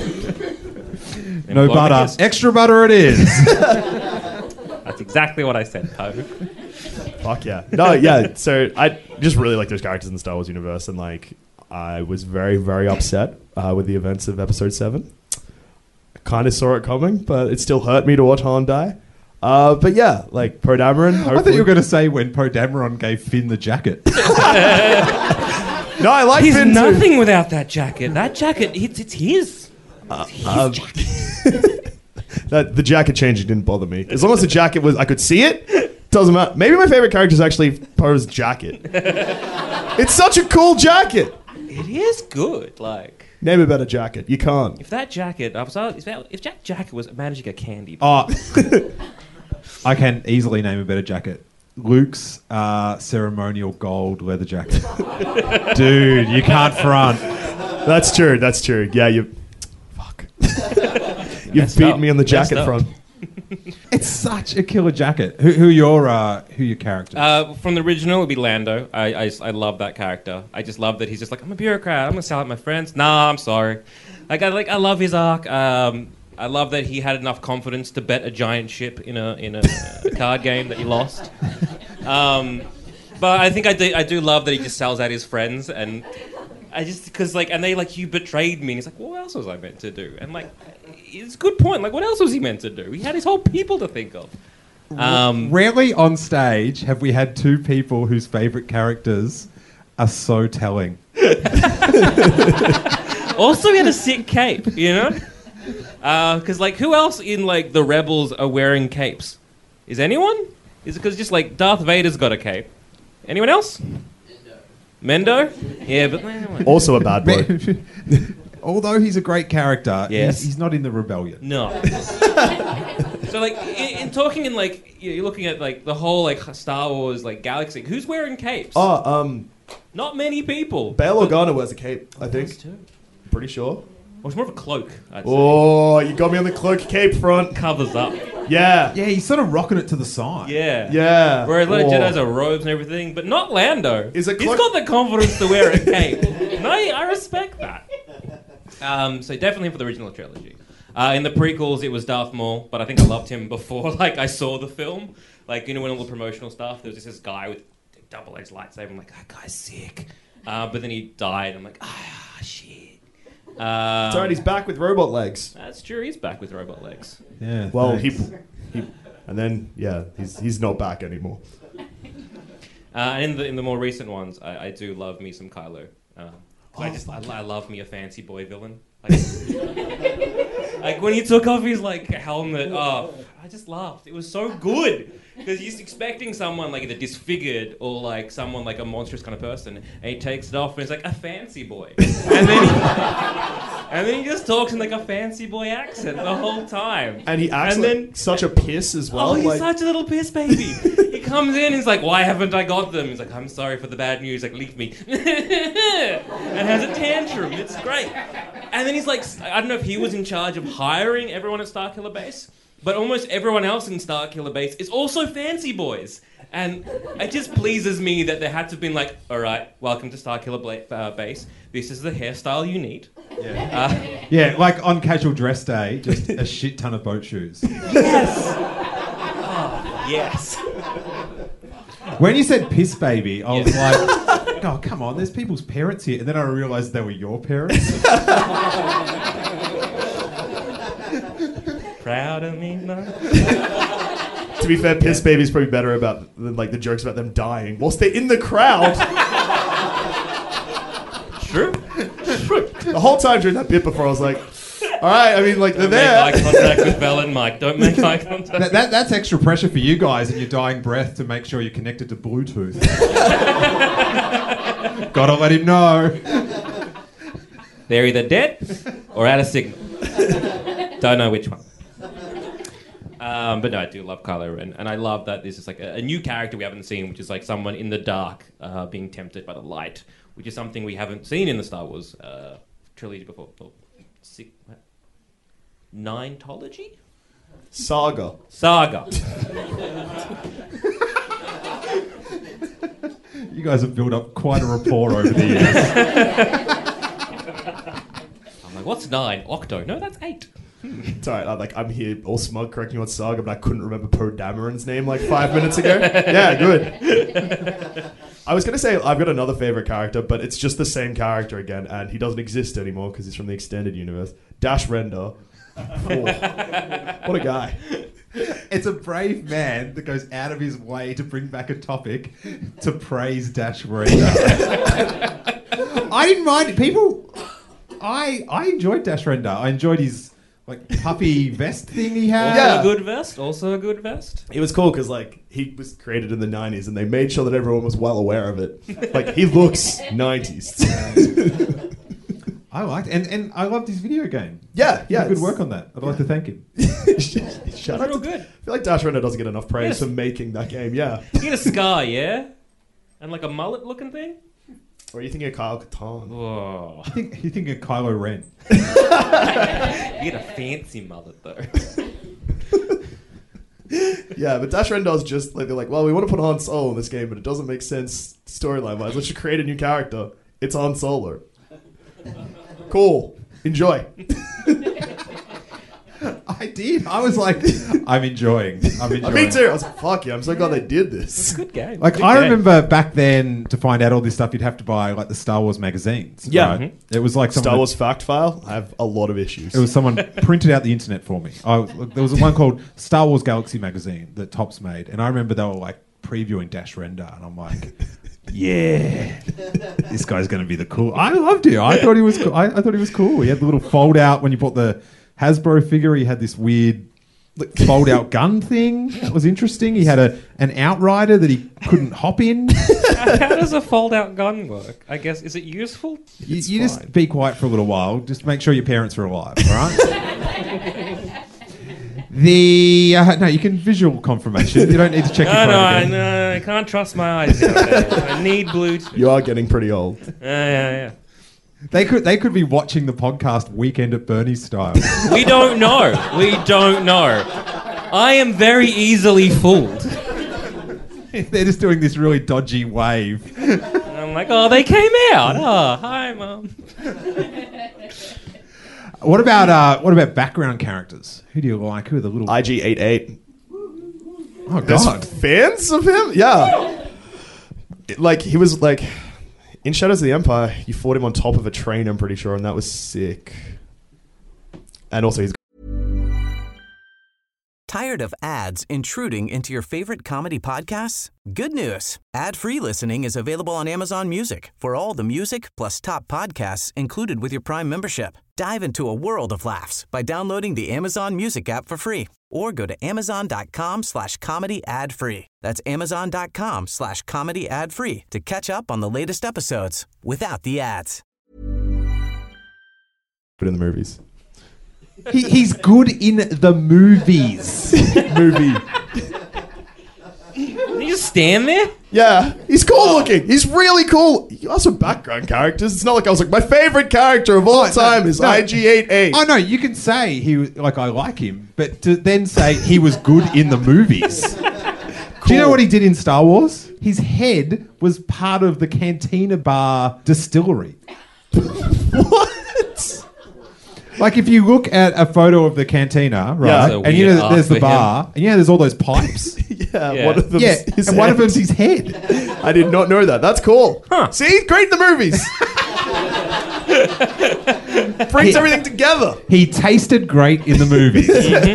No blow me butter. kiss. Extra butter it is. That's exactly what I said, Poe. Fuck yeah. No, yeah. So I just really like those characters in the Star Wars universe, and like I was very, very upset uh, with the events of Episode Seven. Kind of saw it coming, but it still hurt me to watch Han die. Uh, but yeah, like Poe Dameron. I thought you were going to say when Poe Dameron gave Finn the jacket. No, I like He's Finn too. nothing without that jacket. That jacket, it's, it's his. It's his um, jacket. That the jacket changing didn't bother me. As long as the jacket was, I could see it. Doesn't matter. Maybe my favorite character is actually Poe's jacket. It's such a cool jacket. It is good. Like, Name a better jacket. You can't. if that jacket, I was, if that, if that jacket was managing a candy bar, Oh, I can easily name a better jacket. Luke's uh, ceremonial gold leather jacket. Dude, you can't front. That's true. That's true. Yeah, you. Fuck. You've Messed beaten up. me on the Messed jacket up. front. It's such a killer jacket. Who, who are your uh, who are your characters? Uh, from the original, it would be Lando. I, I, just- I love that character. I just love that he's just like, I'm a bureaucrat. I'm gonna sell out my friends. Nah, I'm sorry. Like I like I love his arc. Um, I love that he had enough confidence to bet a giant ship in a in a, a card game that he lost. Um, But I think I do, I do love that he just sells out his friends, and I just because like, and they like, you betrayed me. And he's like, well, what else was I meant to do? And like, it's a good point. Like, what else was he meant to do? He had his whole people to think of. Um, Rarely on stage have we had two people whose favourite characters are so telling. Also, he had a sick cape, you know? Because, uh, like, who else in, like, the Rebels are wearing capes? Is anyone? Is it because just, like, Darth Vader's got a cape? Anyone else? Mendo? Mendo? Yeah, but... Also a bad boy. Although he's a great character, Yes. he's, he's not in the rebellion. No. So, like, in, in talking in, like, you're looking at, like, the whole, like, Star Wars, like, galaxy, who's wearing capes? Oh, um... Not many people. Bail Organa wears a cape, I think. Too. Pretty sure. Well, it's more of a cloak, I'd say. Oh, you got me on the cloak cape front. Covers up. Yeah. Yeah, he's sort of rocking it to the side. Yeah. Yeah. Whereas a lot of Oh. Jedi's are robes and everything, but not Lando. Is a He's cloak- got the confidence to wear a cape. And I, I respect that. Um, so definitely for the original trilogy. Uh, in the prequels, it was Darth Maul, but I think I loved him before like I saw the film. Like, you know, when all the promotional stuff, there was just this guy with a double-edged lightsaber. I'm like, that guy's sick. Uh, but then he died. I'm like, ah, shit. Um, It's alright, he's back with robot legs. That's true. He's back with robot legs. Yeah. Well, he, thanks. he... And then, yeah, he's he's not back anymore. Uh, and in the in the more recent ones, I, I do love me some Kylo. Uh, I just I, I love me a fancy boy villain. Like, like when he took off his like helmet, oh, I just laughed. It was so good because he's expecting someone like either disfigured or like someone like a monstrous kind of person, and he takes it off and it's like a fancy boy, and then he, and then he just talks in like a fancy boy accent the whole time. And he acts And like then- such a piss as well. Oh, he's like, such a little piss baby. He comes in and he's like, why haven't I got them? He's like, I'm sorry for the bad news. Like, leave me. And has a tantrum. It's great. And then he's like, I don't know if he was in charge of hiring everyone at Starkiller Base, but almost everyone else in Starkiller Base is also fancy boys. And it just pleases me that there had to have been like, all right, welcome to Starkiller Bla- uh, Base. This is the hairstyle you need. Yeah. Uh, Yeah, like on casual dress day, just a shit ton of boat shoes. yes. Oh, yes. When you said piss baby, I was Yeah. like, oh, come on, there's people's parents here. And then I realised they were your parents. Proud of me, no? to be fair, piss baby's probably better about than like the jokes about them dying whilst they're in the crowd. True. The whole time during that bit before, I was like, all right, I mean, like, they're Don't make eye there. contact with Belle and Mike. Don't make eye contact. that, that, that's extra pressure for you guys in your dying breath to make sure you're connected to Bluetooth. Gotta let him know. They're either dead or out of signal. Don't know which one. Um, but no, I do love Kylo Ren, and I love that this is like a, a new character we haven't seen, which is like someone in the dark uh, being tempted by the light, which is something we haven't seen in the Star Wars uh, trilogy before. Oh, six, what? Nine-tology? Saga. Saga. You guys have built up quite a rapport over the years. I'm like, what's nine? Octo. No, that's eight. It's alright, I, like, I'm here all smug correcting you on Saga, but I couldn't remember Poe Dameron's name like five minutes ago. Yeah, good. I was going to say I've got another favourite character, but it's just the same character again, and he doesn't exist anymore because he's from the extended universe. Dash Rendar. Oh, what a guy. It's a brave man that goes out of his way to bring back a topic to praise Dash Rendar. I didn't mind it. People, I I enjoyed Dash Rendar. I enjoyed his like puppy vest thing he had. Also Yeah. a good vest. Also a good vest. It was cool because like he was created in the nineties and they made sure that everyone was well aware of it. Like he looks nineties. I liked, and and I loved his video game. Yeah, yeah. He did good it's- work on that. I'd like to thank him. Shout out real to, good. I feel like Dash Rendar doesn't get enough praise Yes. for making that game. Yeah. You get a scar, yeah? And like a mullet-looking thing? Or are you thinking of Kyle Katarn? Whoa. You think you think of Kylo Ren? You get a fancy mullet, though. Yeah, but Dash Rendar's just like they're like, well, we want to put Han Solo in this game, but it doesn't make sense storyline wise. Let's just create a new character. It's Han Solo. Cool. Enjoy. I I did. I was like, I'm enjoying. I'm enjoying. Me too. I was like, fuck yeah, I'm so glad they did this. Good game. Like Good I game. remember back then to find out all this stuff, you'd have to buy like the Star Wars magazines. Yeah. right? Mm-hmm. It was like Star someone- Wars fact file, I have a lot of issues. It was someone printed out the internet for me. I, there was one called Star Wars Galaxy magazine that Topps made, and I remember they were like previewing Dash Render, and I'm like, yeah, this guy's going to be the cool. I loved it. I thought he was. Cool. I, I thought he was cool. He had the little fold out when you bought the Hasbro figure. He had this weird fold out gun thing. That was interesting. He had a an Outrider that he couldn't hop in. How does a fold-out gun work? I guess, is it useful? You, you just be quiet for a little while. Just make sure your parents are alive, all right? the uh, no, you can visual confirmation. You don't need to check your No, phone no, I, again. no, I can't trust my eyes nowadays. I need Bluetooth. You are getting pretty old. Yeah, yeah, yeah. They could they could be watching the podcast Weekend at Bernie's style. We don't know. We don't know. I am very easily fooled. They're just doing this really dodgy wave. And I'm like, oh, they came out. Oh, hi, Mum. What about uh, what about background characters? Who do you like? Who are the little? I G eighty-eight. Oh There's God! fans of him? Yeah. It- like, he was like... In Shadows of the Empire, you fought him on top of a train, I'm pretty sure, and that was sick. And also, he's Tired of ads intruding into your favorite comedy podcasts? Good news. Ad-free listening is available on Amazon Music for all the music plus top podcasts included with your Prime membership. Dive into a world of laughs by downloading the Amazon Music app for free or go to amazon.com slash comedy ad free. That's amazon.com slash comedy ad free to catch up on the latest episodes without the ads. good in the movies. He, he's good in the movies. Movie. Can you just stand there? Yeah, he's cool looking. He's really cool. You also background characters. It's not like I was like, my favorite character of all time is no. I G eighty-eight. Oh no, you can say he was like I like him, but to then say he was good in the movies. Do you know what he did in Star Wars? His head was part of the Cantina Bar distillery. What? Like if you look at a photo of the cantina, right, That's a and you know weird that there's art the for bar, and you know there's all those pipes. Yeah, Yeah. one of them. yeah, his and one of head. them's his head. I did not know that. That's cool. Huh. See, great in the movies. Brings everything together. He tasted great in the movies.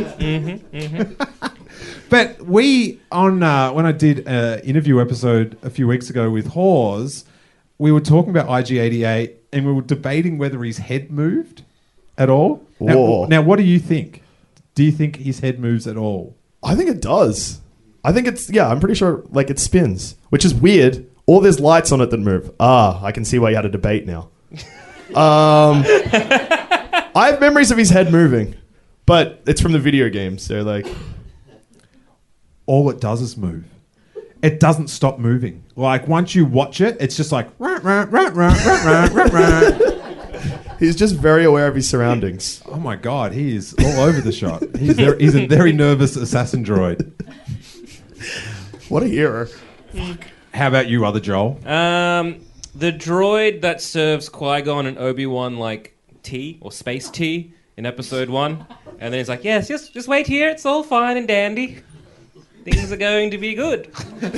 But we on uh, when I did an interview episode a few weeks ago with Hawes, we were talking about I G eighty-eight, and we were debating whether his head moved at all. Now, Whoa. now, what do you think? Do you think his head moves at all? I think it does. I think it's, yeah, I'm pretty sure, like, it spins, which is weird. Or there's lights on it that move. Ah, I can see why you had a debate now. um, I have memories of his head moving, but it's from the video games. So, like... All it does is move. It doesn't stop moving. Like, once you watch it, it's just like... Rah, rah, rah, rah, rah, rah, rah. He's just very aware of his surroundings. Oh my God, he is all over the shot. He's, very, he's a very nervous assassin droid. What a hero. How about you, other Joel? Um, the droid that serves Qui-Gon and Obi-Wan like tea or space tea in episode one, and then he's like, "Yes, just just wait here. It's all fine and dandy. Things are going to be good.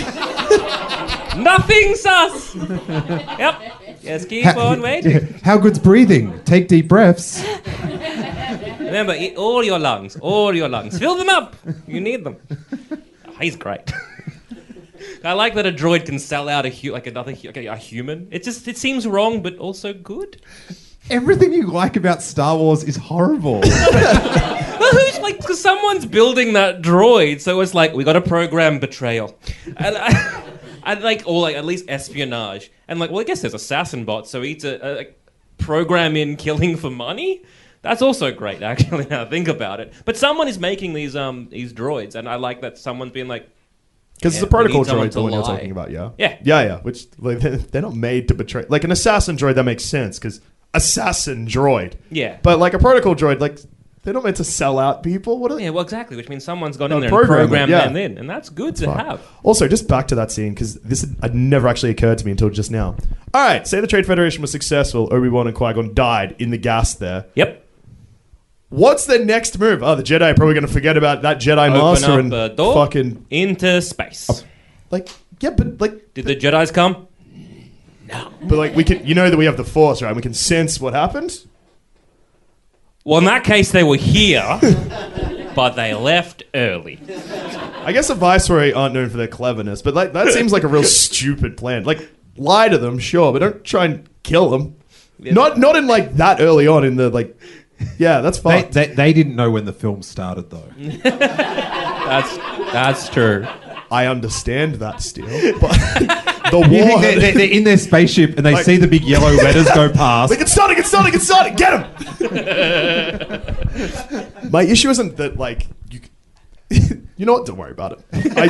Nothing sus. Yep. Just keep on waiting. How good's breathing? Take deep breaths. Remember, eat all your lungs, all your lungs. Fill them up. You need them." Oh, he's great. I like that a droid can sell out a hu- like another hu- like a, a human. It just it seems wrong, but also good. Everything you like about Star Wars is horrible. Well, who's like? Because someone's building that droid, so it's like we got to program betrayal, and I, I like or like at least espionage, and like well, I guess there's assassin bots, so it's a, a like, program in killing for money. That's also great, actually. Now I think about it, but someone is making these um these droids, and I like that someone's being like. Because Yeah, it's a protocol we need someone droid, to the one you're lie. talking about, yeah? Yeah. Yeah, yeah. Which, like, they're they're not made to betray. Like, an assassin droid, that makes sense, because assassin droid. Yeah. But, like, a protocol droid, like, they're not meant to sell out people. What are they? Yeah, well, exactly, which means someone's gone No, in there program it, and programmed yeah. them in, and that's good to Fine. have. Also, just back to that scene, because this had, had never actually occurred to me until just now. All right, say the Trade Federation was successful, Obi-Wan and Qui-Gon died in the gas there. Yep. what's their next move? Oh, the Jedi are probably going to forget about that Jedi Open Master up and a door fucking into space. like yeah, but like Did the Jedis come? but like we can you know that we have the Force, right? We can sense what happened. Well, in that case, they were here, but they left early. I guess the Viceroy aren't known for their cleverness, but like that seems like a real stupid plan. Like lie to them, sure, but don't try and kill them. Not not in like that early on in the like. Yeah, that's They, fine. they, they didn't know when the film started, though. That's that's true. I understand that still, but the You war. think they're, they're, they're in their spaceship and they Like- see the big yellow letters go past. Like, it's starting, it's starting, it's starting. Get him. My issue isn't that like you. You know what? Don't worry about it. I,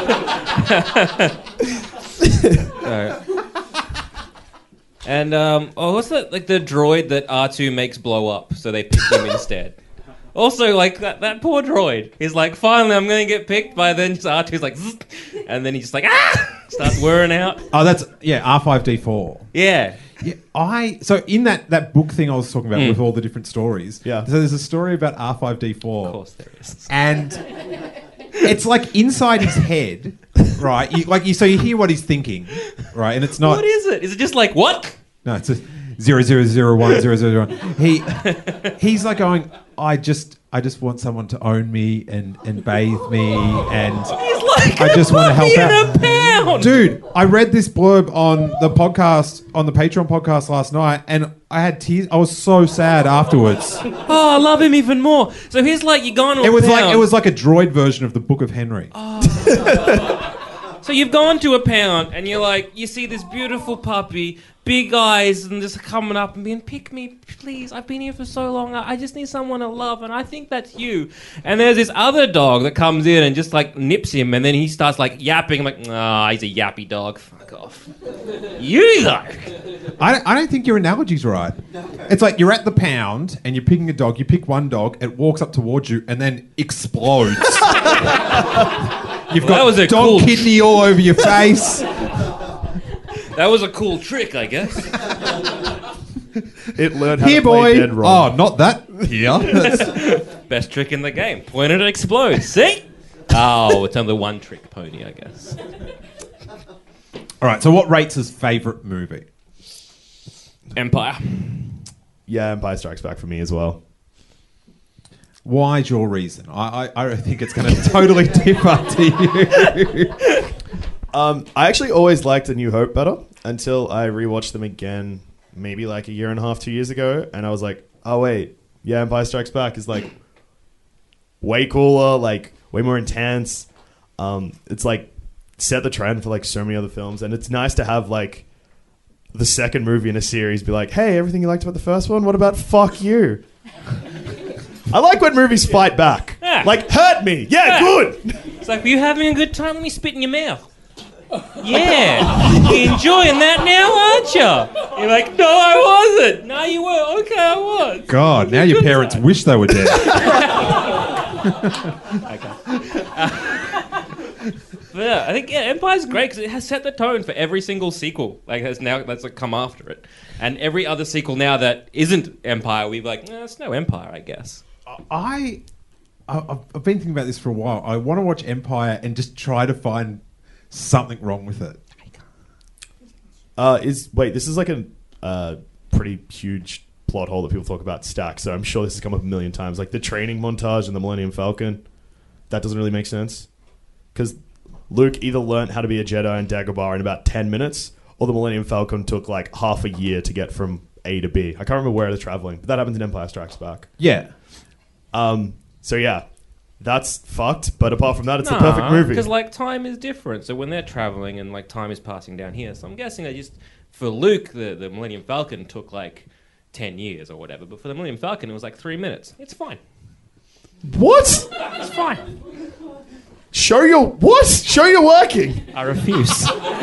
And um, oh, what's that? Like the droid that R two makes blow up, so they pick him instead. Also, like that, that poor droid. He's like, finally, I'm going to get picked. By then, R two's like, zzz, and then he's just like, ah, starts whirring out. Oh, that's yeah, R five D four. Yeah. Yeah, I so in that, that book thing I was talking about Mm. with all the different stories. Yeah. So there's a story about R five D four. Of course there is. And it's like inside his head, right? You, like you, so you hear what he's thinking, right? And it's not. What is it? Is it just like what? No, it's a zero zero zero one zero zero one. He he's like going. I just I just want someone to own me and, and bathe me and He's like I just a want to help puppy in out. a pound. Dude, I read this blurb on the podcast on the Patreon podcast last night, and I had tears. I was so sad afterwards. Oh, I love him even more. So he's like, you're going to a It was pound. like it was like a droid version of the Book of Henry. So you've gone to a pound and you're like, you see this beautiful puppy, big eyes, and just coming up and being, pick me, please. I've been here for so long. I I just need someone to love, and I think that's you. And there's this other dog that comes in and just like nips him, and then he starts like yapping, like, ah, he's a yappy dog. Fuck off. You though. I, I don't think your analogy's right. It's like you're at the pound and you're picking a dog. You pick one dog, it walks up towards you and then explodes. You've Well, got that was a dog cool- kidney all over your face. That was a cool trick, I guess. it learned how Here, to play boy. dead wrong. Oh, not that. Here. That's- Best trick in the game. Point it, it explodes. See? Oh, it's only one trick pony, I guess. All right. So, what rates his favourite movie? Empire. Yeah, Empire Strikes Back for me as well. Why's your reason? I I, I think it's going to totally differ to you. Um, I actually always liked A New Hope better until I rewatched them again, maybe like a year and a half, two years ago, and I was like, oh wait, yeah, Empire Strikes Back is like way cooler, like way more intense. Um, it's like set the trend for like so many other films, and it's nice to have like the second movie in a series be like, hey, everything you liked about the first one, what about fuck you? I like when movies fight back. Yeah. Like, hurt me. Yeah, Yeah. good. It's like, were you having a good time? Let me spit in your mouth. Yeah. You enjoying that now, aren't you? You're like, no, I wasn't. No, you were. Okay, I was. God, now your parents wish they were dead. But yeah, I think yeah, Empire's great because it has set the tone for every single sequel. Like, has now that's like come after it, and every other sequel now that isn't Empire, we've like, no, it's no Empire, I guess. I, I- I've I've been thinking about this for a while. I want to watch Empire and just try to find something wrong with it. Uh, is wait, this is like a uh, pretty huge plot hole that people talk about stack. So I'm sure this has come up a million times. Like the training montage in the Millennium Falcon, that doesn't really make sense because Luke either learned how to be a Jedi in Dagobah in about ten minutes, or the Millennium Falcon took like half a year to get from A to B. I can't remember where they're traveling, but that happens in Empire Strikes Back. Yeah. Um, so yeah, that's fucked. But apart from that, it's the perfect movie. Because like time is different. So when they're traveling and like time is passing down here, so I'm guessing they just for Luke the the Millennium Falcon took like ten years or whatever, but for the Millennium Falcon it was like three minutes. It's fine. What? It's fine. Show your what? Show your working. I refuse.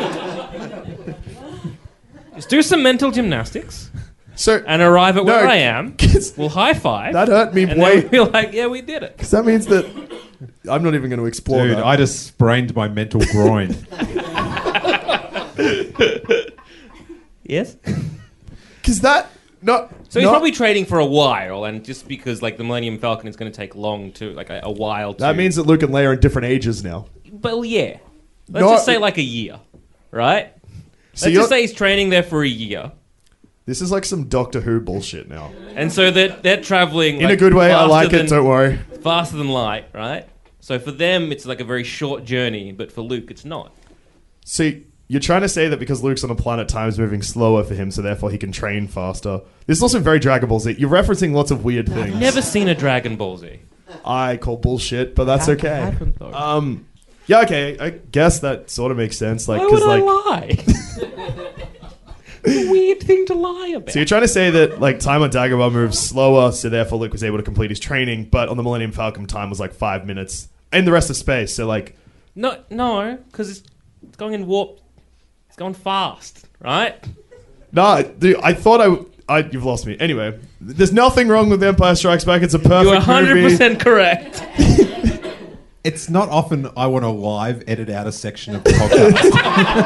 Just do some mental gymnastics So and arrive at where No, I am. 'cause We'll high five. that hurt me and way. then we'll be like, yeah, we did it. Because that means that I'm not even going to explore Dude, that. I just sprained my mental groin. Yes. Because that No. So he's no. probably training for a while, and just because like the Millennium Falcon is going to take long to like a, a while. To... That means that Luke and Leia are in different ages now. But yeah, let's No- just say like a year, right? So let's you're- just say he's training there for a year, This is like some Doctor Who bullshit now. and so they're they're traveling In like, a good way, I faster like than, it, don't worry. faster than light, right? So for them, it's like a very short journey, but for Luke, it's not. See, you're trying to say that because Luke's on a planet, time's moving slower for him, so therefore he can train faster. This is also very Dragon Ball Z. You're referencing lots of weird things. Never seen a Dragon Ball Z. I call bullshit, but that's I okay. haven't, though. Um, yeah, okay. I guess that sort of makes sense. Like, Why 'cause, would I like, lie? It's a weird thing to lie about. so you're trying to say that like time on Dagobah moves slower, so therefore Luke was able to complete his training, but on the Millennium Falcon time was like five minutes in the rest of space. So like, No, no, because it's, it's going in warp. It's going fast, right? nah, dude, I thought I, I. You've lost me. Anyway, there's nothing wrong with Empire Strikes Back. It's a perfect You're one hundred percent movie. correct. It's not often I want to live edit out a section of the podcast.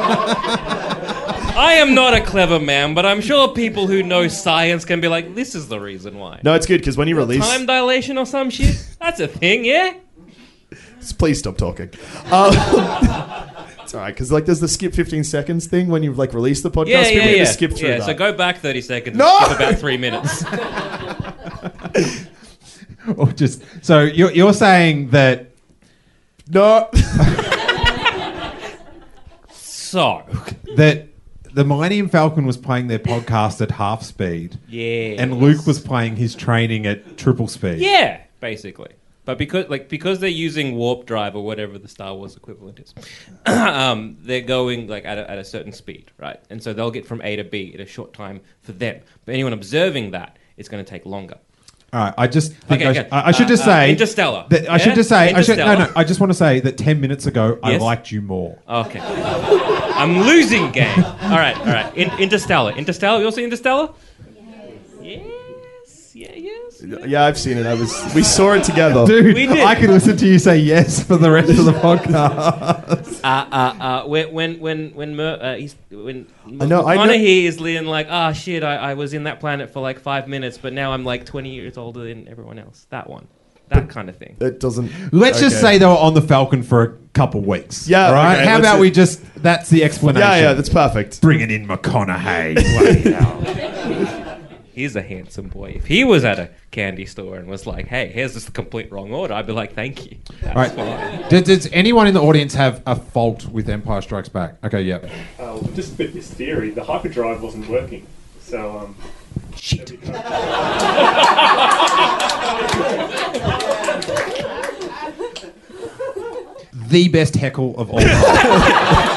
I am not a clever man, but I'm sure people who know science can be like, this is the reason why. No, it's good because when you release, Time dilation or some shit? That's a thing, yeah? please stop talking. Um, it's all right because like there's the skip fifteen seconds thing when you like release the podcast. Yeah, People yeah, need to yeah. skip through yeah, that. so go back thirty seconds No! and skip about three minutes. Or just so you're you're saying that no. So, that the Millennium Falcon was playing their podcast at half speed, yeah. and Luke was playing his training at triple speed. Yeah, basically. But because like because they're using warp drive or whatever the Star Wars equivalent is, um, they're going like at a, at a certain speed, right? And so they'll get from A to B in a short time for them. But anyone observing that, it's going to take longer. All right, I just think Okay, I, okay. sh- I, I should Uh, just uh, say Interstellar. That, I Yeah? should just say I should, no Interstellar. no. I just want to say that ten minutes ago I Yes? liked you more. Okay. I'm losing game. All right, all right. In, Interstellar. Interstellar. You also Interstellar? Yes. Yeah, yes. Yeah, I've seen it. I was. We saw it together. Dude, We did. I could listen to you say yes for the rest of the podcast. Uh, uh, uh, when when when when Mer, uh, he's when I know, I know- McConaughey is Liam like, ah, shit, I, I was in that planet for like five minutes, but now I'm like twenty years older than everyone else. That one, that kind of thing. It doesn't. Let's just okay. say they were on the Falcon for a couple weeks. Yeah, all right. okay, How let's about do- we just? That's the explanation. Yeah, yeah, that's perfect. Bringing in McConaughey. Wow. He's a handsome boy. If he was at a candy store and was like, hey, here's just the complete wrong order, I'd be like, thank you. That's All right. fine. Does, does anyone in the audience have a fault with Empire Strikes Back? Okay, yeah. Uh, just with this theory, the hyperdrive wasn't working. So, um... Shit. The best heckle of all time.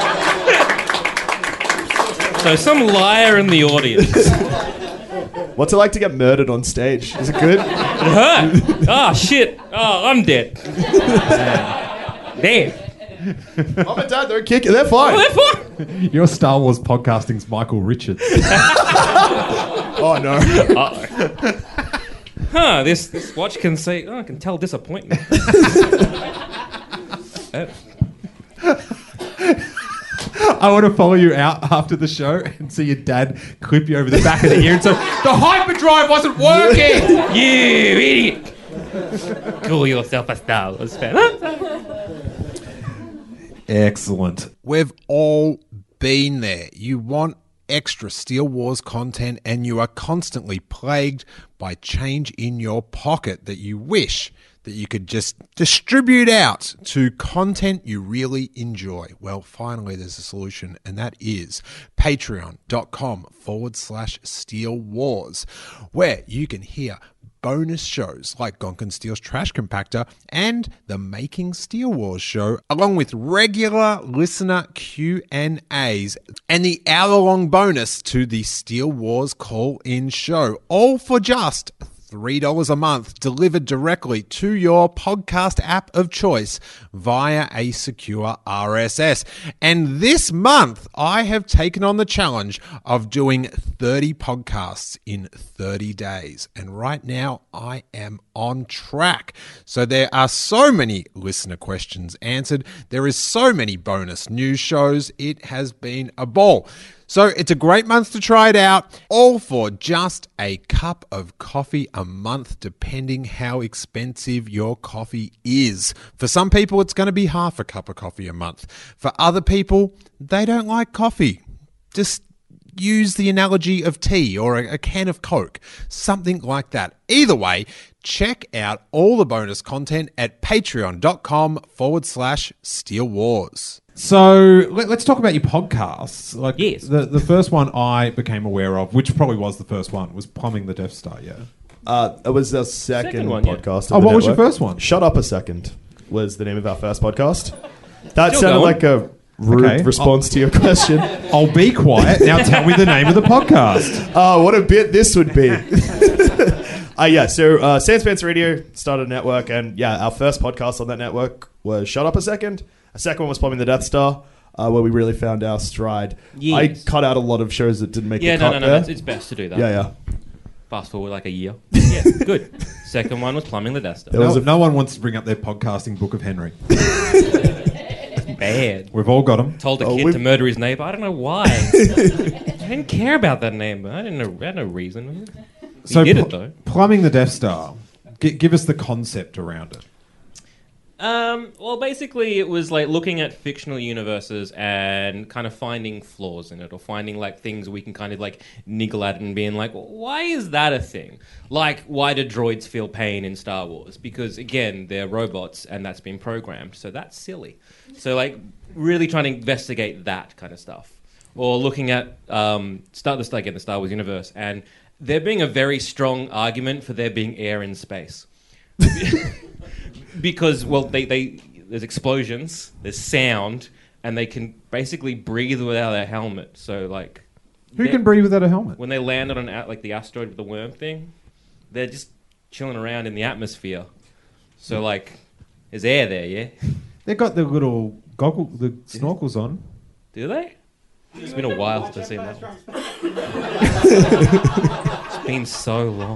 So some liar in the audience. What's it like to get murdered on stage? Is it good? It hurt. Ah, shit. Oh, I'm dead. Damn. Mom and Dad, they're kicking. They're fine. Oh, they're fine. Your Star Wars podcasting's Michael Richards. Oh no. Uh-oh. Huh, this, this watch can say, oh, I can tell disappointment. Oh. I want to follow you out after the show and see your dad clip you over the back of the ear and say, the hyperdrive wasn't working! You idiot! Call yourself a Star Wars fan. Excellent. We've all been there. You want extra Steele Wars content and you are constantly plagued by change in your pocket that you wish that you could just distribute out to content you really enjoy. Well, finally, there's a solution, and that is patreon.com forward slash Steele Wars, where you can hear bonus shows like Gonkin Steele's Trash Compactor and the Making Steele Wars show, along with regular listener Q and A's and the hour-long bonus to the Steele Wars call-in show, all for just three dollars a month, delivered directly to your podcast app of choice via a secure R S S. And this month, I have taken on the challenge of doing thirty podcasts in thirty days. And right now, I am on track. So there are so many listener questions answered. There is so many bonus news shows. It has been a ball. So it's a great month to try it out, all for just a cup of coffee a month, depending how expensive your coffee is. For some people, it's going to be half a cup of coffee a month. For other people, they don't like coffee. Just use the analogy of tea or a, a can of Coke, something like that. Either way, check out all the bonus content at patreon.com forward slash Steele Wars. So let, let's talk about your podcasts. Like Yes. the the first one I became aware of, which probably was the first one, was Plumbing the Death Star. Yeah. Uh, it was our second, Second one, yeah. podcast. Oh, of the what was your network. first one? Shut Up a Second was the name of our first podcast. That Still sounded going. like a rude Okay. response to your question. I'll be quiet. Now tell me the name of the podcast. Oh, what a bit this would be. uh, yeah, so uh, Sans Pants Radio started a network, and yeah, our first podcast on that network was Shut Up a Second. A second one was Plumbing the Death Star, uh, where we really found our stride. Yes. I cut out a lot of shows that didn't make Yeah, the no, cut no, no. there. It's, it's best to do that. yeah, yeah. Fast forward like a year. Yeah, good. Second one was Plumbing the Death Star. There No, was a- no one wants to bring up their podcasting book of Henry. Bad. We've all got them. Told a Oh, kid we've- to murder his neighbor. I don't know why. I didn't care about that neighbor. I didn't know. I had no reason. He So did pl- it though. Plumbing the Death Star. G- give us the concept around it. Um, well, basically, it was like looking at fictional universes and kind of finding flaws in it, or finding like things we can kind of like niggle at and being like, why is that a thing? Like, why do droids feel pain in Star Wars? Because again, they're robots and that's been programmed, so that's silly. So, like, really trying to investigate that kind of stuff, or looking at um, start this again the Star Wars universe, and there being a very strong argument for there being air in space. Because, well, they, they there's explosions, there's sound, and they can basically breathe without a helmet. So, like... Who they- can breathe without a helmet? When they land on an, a- like, the asteroid with the worm thing, they're just chilling around in the atmosphere. So, like, there's air there, yeah? They've got the little goggle, the snorkels on. Do they? It's been a while since I've seen that one. It's been so long.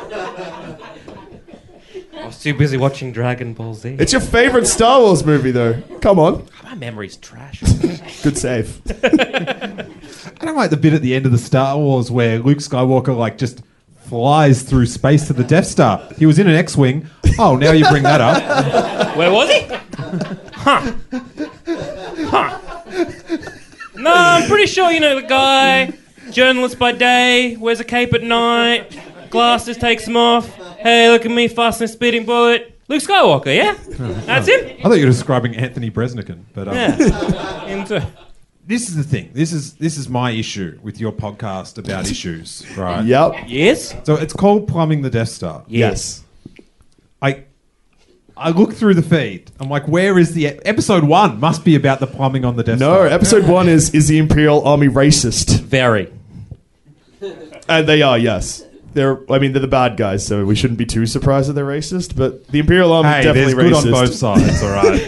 I was too busy watching Dragon Ball Z. It's your favorite Star Wars movie, though. Come on. My memory's trash. Good save. I don't like the bit at the end of the Star Wars where Luke Skywalker like just flies through space to the Death Star. He was in an X-wing. Oh, now you bring that up. Where was he? Huh. Huh. No, I'm pretty sure you know the guy. Journalist by day, wears a cape at night, glasses, takes them off. Hey, look at me, fast and speeding bullet. Luke Skywalker, yeah? That's him? I thought you were describing Anthony Bresnikan, but um, Yeah. Him too. this is the thing. This is this is my issue with your podcast about issues, right? Yep. Yes? So it's called Plumbing the Death Star. Yes. I I look through the feed. I'm like, where is the e- episode one? Must be about the plumbing on the Death No, Star. episode one is is the Imperial Army racist? Very. And they are, yes. They're, I mean, they're the bad guys, so we shouldn't be too surprised that they're racist. But the Imperial Army Hey, definitely there's good racist. on both sides, all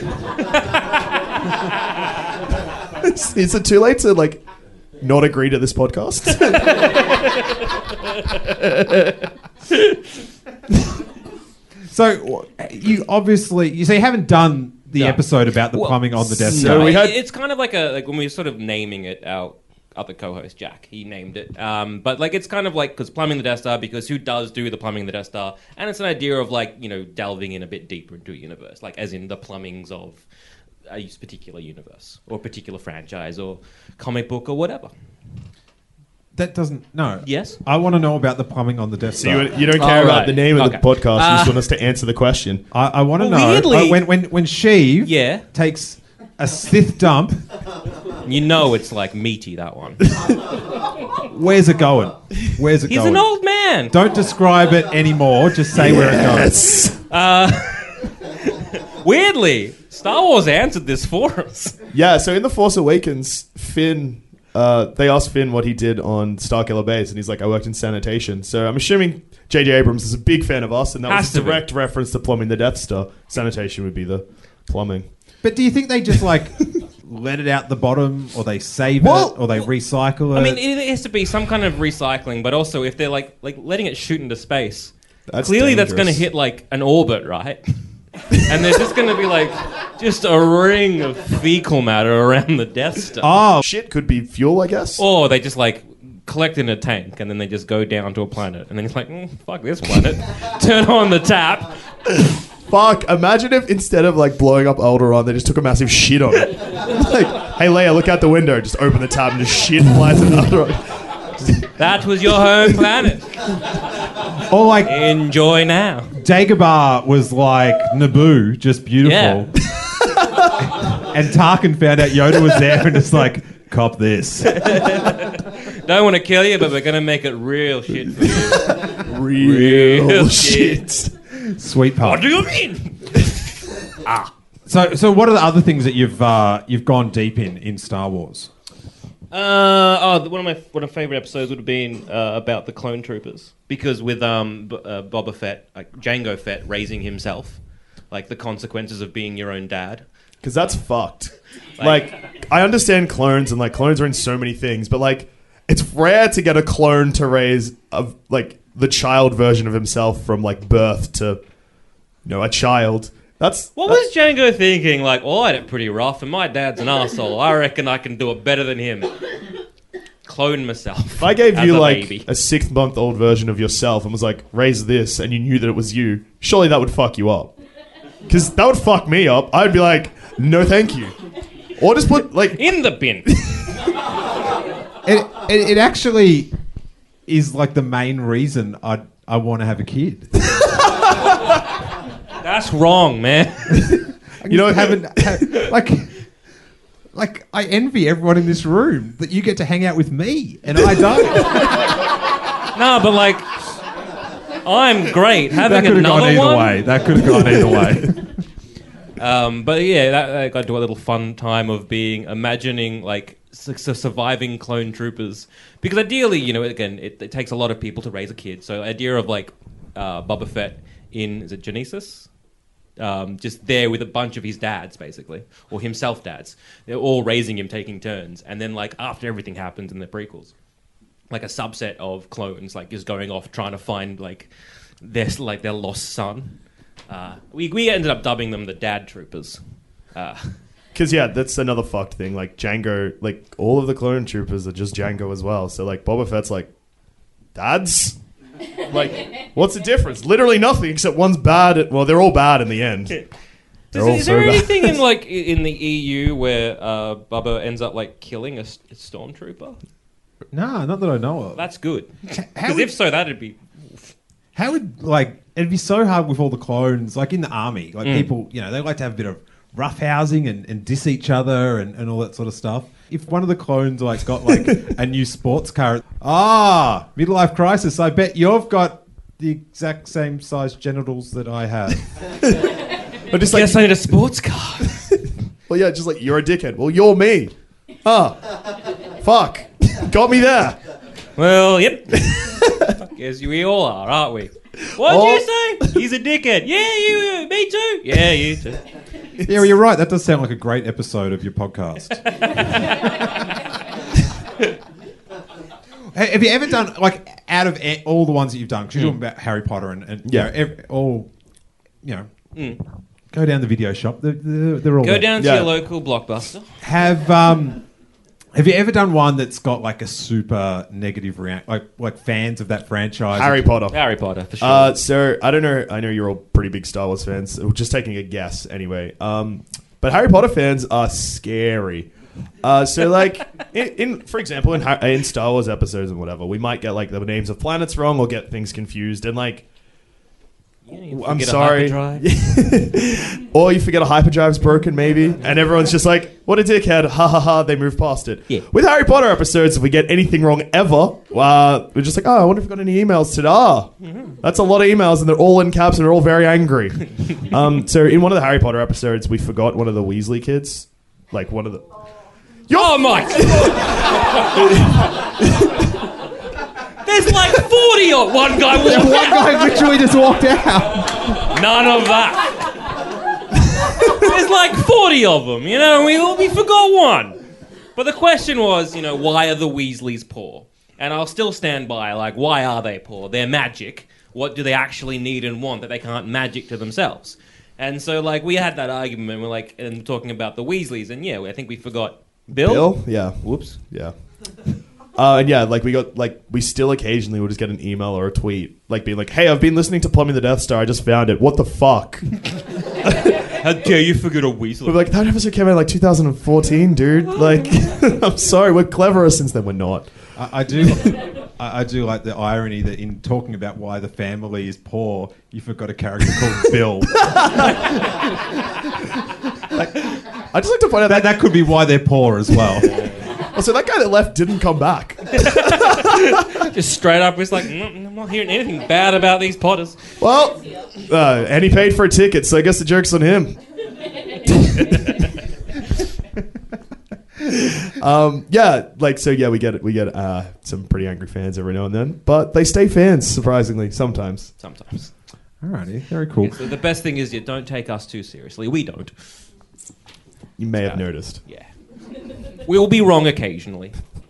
right. Is, is it too late to like not agree to this podcast? So you obviously, you say you haven't done the No. episode about the Well, plumbing on the Death so Star. we had- It's kind of like a like when we were sort of naming it. Our other co-host Jack, he named it. Um, but like it's kind of like because plumbing the Death Star, because who does do the plumbing of the Death Star? And it's an idea of like you know delving in a bit deeper into a universe, like as in the plumbings of a particular universe or a particular franchise or comic book or whatever. That doesn't. No. Yes? I want to know about the plumbing on the Death So Star. you, you don't care Oh, about right. the name of Okay. the podcast. you just Uh, want us to answer the question. I, I want to Well, know weirdly- uh, when when when Sheev Yeah. takes a Sith dump. You know it's like meaty that one. Where's it going? Where's it He's going? an old man. Don't describe it anymore. Just say where it goes. Weirdly, Star Wars answered this for us. Yeah, so in The Force Awakens, Finn, uh, they asked Finn what he did on Starkiller Base, and he's like, I worked in sanitation. So I'm assuming J J Abrams is a big fan of us, and that Has was a to be. direct reference to plumbing the Death Star. Sanitation would be the plumbing. But do you think they just like let it out the bottom, or they save Well- it, or they recycle it? I mean, it has to be some kind of recycling, but also if they're like like letting it shoot into space, That's clearly that's going to dangerous. hit like an orbit, right? and there's just going to be like just a ring of fecal matter around the Death Star. Oh, Shit could be fuel, I guess. Or they just like collect in a tank and then they just go down to a planet and then it's like, mm, fuck this planet. Turn on the tap. Fuck, imagine if instead of like blowing up Alderaan, they just took a massive shit on it. Like, hey Leia, look out the window. Just open the tap and just shit flies in Alderaan. That was your home planet. or like Enjoy now. Dagobah was like Naboo, just beautiful. Yeah. And Tarkin found out Yoda was there and it's like, cop this. Don't want to kill you, but we're going to make it real shit for you. Real, Real shit. Sweet part. What do you mean? ah. So, so what are the other things that you've uh, you've gone deep in in Star Wars? Uh, oh, one of my one of my favorite episodes would have been uh, about the clone troopers, because with um B- uh, Boba Fett, like Jango Fett raising himself, like the consequences of being your own dad. Because that's fucked. Like, like, I understand clones, and like clones are in so many things, but like, it's rare to get a clone to raise a, like the child version of himself from like birth to, you know, a child. That's what that's, was Jango thinking? Like, well, I had it pretty rough, and my dad's an arsehole. I reckon I can do it better than him. Clone myself. If I gave as you a like baby. a six-month-old version of yourself and was like, raise this, and you knew that it was you, surely that would fuck you up. Because that would fuck me up. I'd be like, no, thank you. Or just put like in the bin. It, it it actually is like the main reason I I want to have a kid. That's wrong, man. You know, haven't ha, like like I envy everyone in this room that you get to hang out with me and I don't. No, but like, I'm great. That Having could have another gone either one. way. That could have gone either way. Um, but yeah, that, that got to a little fun time of being imagining like su- su- surviving clone troopers, because ideally, you know, again, it, it takes a lot of people to raise a kid. So the idea of like uh, Boba Fett in is it Genesis, um, just there with a bunch of his dads basically, or himself dads. They're all raising him, taking turns, and then like after everything happens in the prequels, like a subset of clones like is going off trying to find like their like their lost son. Uh, we we ended up dubbing them the Dad Troopers. Because, uh, yeah, that's another fucked thing. Like, Jango, like, all of the clone troopers are just Jango as well. So, like, Boba Fett's like, dads? Like, what's the difference? Literally nothing, except one's bad. At, well, they're all bad in the end. They're Does, all is so there bad. anything in like i- in the E U where uh, Bubba ends up like killing a, s- a stormtrooper? No, not that I know of. That's good. How Because would- if so, that'd be. How would, like, it'd be so hard with all the clones, like in the army. Like, Mm. people, you know, they like to have a bit of roughhousing and, and diss each other and, and all that sort of stuff. If one of the clones, like, got, like, a new sports car, ah, midlife crisis, I bet you've got the exact same size genitals that I have. But just like, Yes, I need a sports car. well, yeah, just like, you're a dickhead. Well, you're me. Ah, fuck. Got me there. Well, yep. Yes, we all are, aren't we? What'd Oh. you say? He's a dickhead. Yeah, you. Me too. Yeah, you too. Yeah, well, you're right. That does sound like a great episode of your podcast. Hey, have you ever done, like, out of e- all the ones that you've done, because you're talking about Harry Potter and, and Yeah. you know, every, all, you know, go down the video shop. They're, they're, they're all Go there. down to Yeah. your local Blockbuster. Have um, have you ever done one that's got like a super negative react, like like fans of that franchise? Harry Potter. Harry Potter, for sure. Uh, so I don't know. I know you're all pretty big Star Wars fans. We're just taking a guess anyway. Um, but Harry Potter fans are scary. Uh, so like in, in for example in Har- in Star Wars episodes and whatever, we might get like the names of planets wrong or get things confused and like. Yeah, you I'm forget a sorry. hyperdrive. Or you forget a hyperdrive's broken, maybe, and everyone's just like, "What a dickhead!" Ha ha ha! They move past it. Yeah. With Harry Potter episodes, if we get anything wrong ever, uh, we're just like, "Oh, I wonder if we got any emails today." Ah, that's a lot of emails, and they're all in caps, and they're all very angry. um, so in one of the Harry Potter episodes, we forgot one of the Weasley kids, like one of the. Oh my! There's like forty of one guy walked One guy literally just walked out. None of that. There's like forty of them, you know, and we, we forgot one. But the question was, you know, why are the Weasleys poor? And I'll still stand by, like, why are they poor? They're magic. What do they actually need and want that they can't magic to themselves? And so, like, we had that argument. We're like, and talking about the Weasleys, and yeah, I think we forgot Bill. Bill? Yeah. Whoops. Yeah. Uh, and yeah, like we got like we still occasionally will just get an email or a tweet like being like, "Hey, I've been listening to Plumbing the Death Star. I just found it. What the fuck?" How dare you forget a Weasley? We're like, that episode came out in like two thousand fourteen, dude. Like, I'm sorry, we're cleverer since then. We're not. I, I do, I, I do like the irony that in talking about why the family is poor, you forgot a character called Bill. Like, I just like to point out that that, that could be why they're poor as well. also that guy that left didn't come back. Just straight up, was like, mm, I'm not hearing anything bad about these Potters. Well, uh, and he paid for a ticket, so I guess the joke's on him. um, yeah, like so. Yeah, we get it. We get uh, some pretty angry fans every now and then, but they stay fans surprisingly sometimes. Sometimes. Alrighty, very cool. Yeah, so the best thing is you don't take us too seriously. We don't. You may have noticed. Yeah. We'll be wrong occasionally.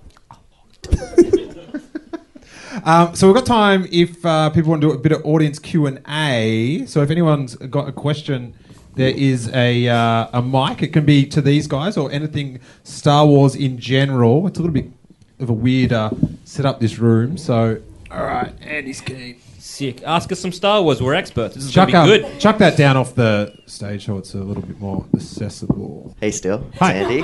Um, so we've got time if uh, people want to do a bit of audience Q and A. So if anyone's got a question, there is a uh, a mic. It can be to these guys or anything Star Wars in general. It's a little bit of a weird uh, set up this room. So all right, Andy's keen. Sick. Ask us some Star Wars. We're experts. This is Chuck, going to be um, good. chuck that down off the stage so it's a little bit more accessible. Hey, Still. It's Hi. Andy.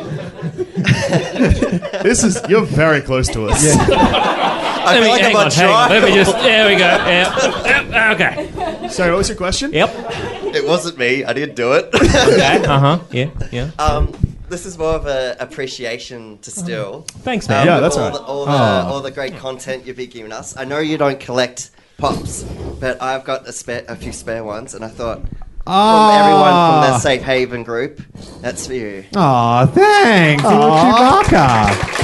This is you're very close to us. I Let feel me, like hang I'm on on, hang on. trial. Let me just... There we go. Yeah. Yep. Okay. Sorry, what was your question? Yep. It wasn't me. I didn't do it. Okay. Uh-huh. Yeah. Yeah. um, this is more of an appreciation to Still. Thanks, Um, man. Yeah, with that's all right. The, all, the, Oh. all the great content you've been giving us. I know you don't collect pops, but I've got a, spare, a few spare ones, and I thought from everyone from the Safe Haven group, that's for you. Aw, thanks. You look Chewbacca.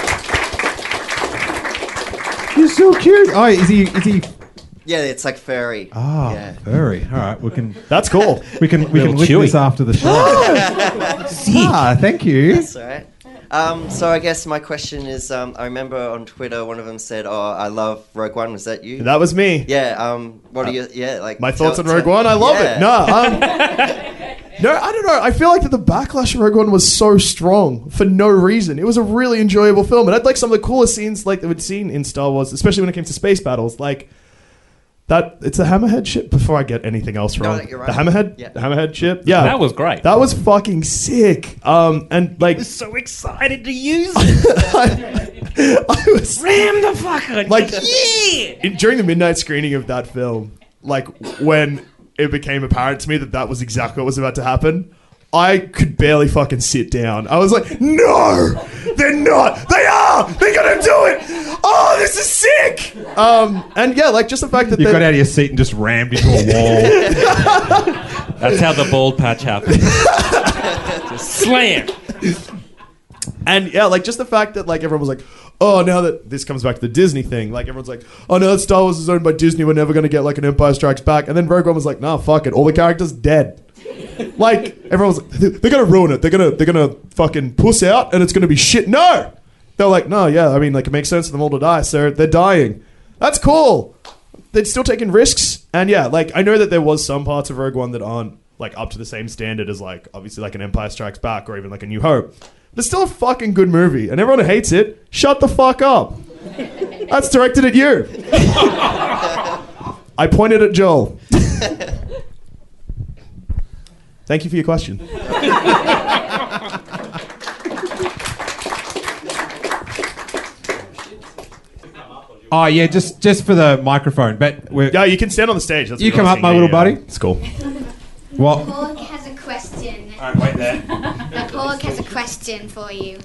You're so cute. Oh, is he? Is he? Yeah, it's like furry. Oh, Yeah. furry. All right, we can. That's cool. We can. We Little can lick chewy. this after the show. ah, thank you. That's all right. Um, so I guess my question is, um, I remember on Twitter one of them said, "Oh, I love Rogue One." Was that you? That was me. Yeah. Um, what are you? Yeah, like My thoughts tell- on Rogue tell- One. I love Yeah. it. No, um, no, I don't know. I feel like that the backlash of Rogue One was so strong for no reason. It was a really enjoyable film, and I'd like some of the coolest scenes like that we'd seen in Star Wars, especially when it came to space battles. Like that, it's a Hammerhead ship. Before I get anything else No, wrong, you're right. the Hammerhead, Yeah. the Hammerhead ship. Yeah, That was great. That was fucking sick. Um, and like, so excited to use it. I was Ram the fucker. like, yeah. in- during the midnight screening of that film, like when it became apparent to me that that was exactly what was about to happen, I could barely fucking sit down. I was like, no, they're not. They are. They're gonna do it. Oh, this is sick. Um, and yeah, like just the fact that You they got out of your seat and just rammed into a wall. That's how the bald patch happened. Just slam. And yeah, like just the fact that like everyone was like, oh, now that this comes back to the Disney thing, like everyone's like, oh, now that Star Wars is owned by Disney, we're never gonna get like an Empire Strikes Back. And then Rogue One was like, nah, fuck it, all the characters dead. Like everyone was like, they're gonna ruin it. They're gonna they're gonna fucking puss out, and it's gonna be shit. No, they're like, no, yeah, I mean, like it makes sense for them all to die, so they're dying. That's cool. They're still taking risks, and yeah, like I know that there was some parts of Rogue One that aren't like up to the same standard as like obviously like an Empire Strikes Back or even like a New Hope. But it's still a fucking good movie, and everyone who hates it, shut the fuck up. That's directed at you. I pointed at Joel. Thank you for your question. Oh yeah, just just for the microphone. But we're, Yeah, you can stand on the stage. That's You what come you're up, my asking little me, buddy. uh, It's cool. what? Porg has a question. All right, wait there. The Porg has a question for you.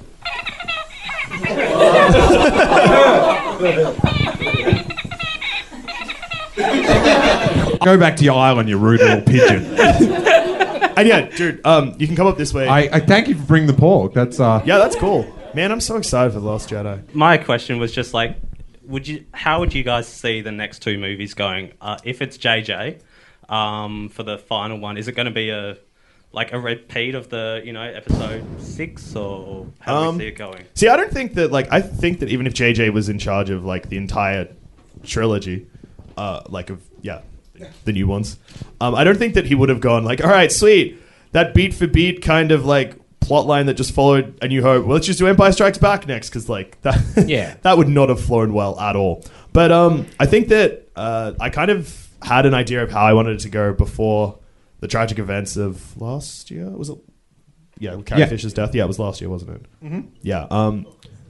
Go back to your island, you rude little pigeon. And yeah, dude, um, you can come up this way. I, I thank you for bringing the pork. That's uh. yeah, that's cool. Man, I'm so excited for The Last Jedi. My question was just like, would you? How would you guys see the next two movies going? Uh, if it's J J, um, for the final one, is it going to be a like a repeat of the you know episode six, or how do Um, we see it going? See, I don't think that, like, I think that even if J J was in charge of, like, the entire trilogy, uh, like, of, yeah, the new ones. Um, I don't think that he would have gone like, all right, sweet, that beat for beat kind of like plot line that just followed A New Hope. Well, let's just do Empire Strikes Back next, because like that, Yeah. that would not have flown well at all. But um, I think that uh, I kind of had an idea of how I wanted it to go before the tragic events of last year. Was it? Yeah, Carrie Yeah. Fisher's death. Yeah, it was last year, wasn't it? Mm-hmm. Yeah. Um,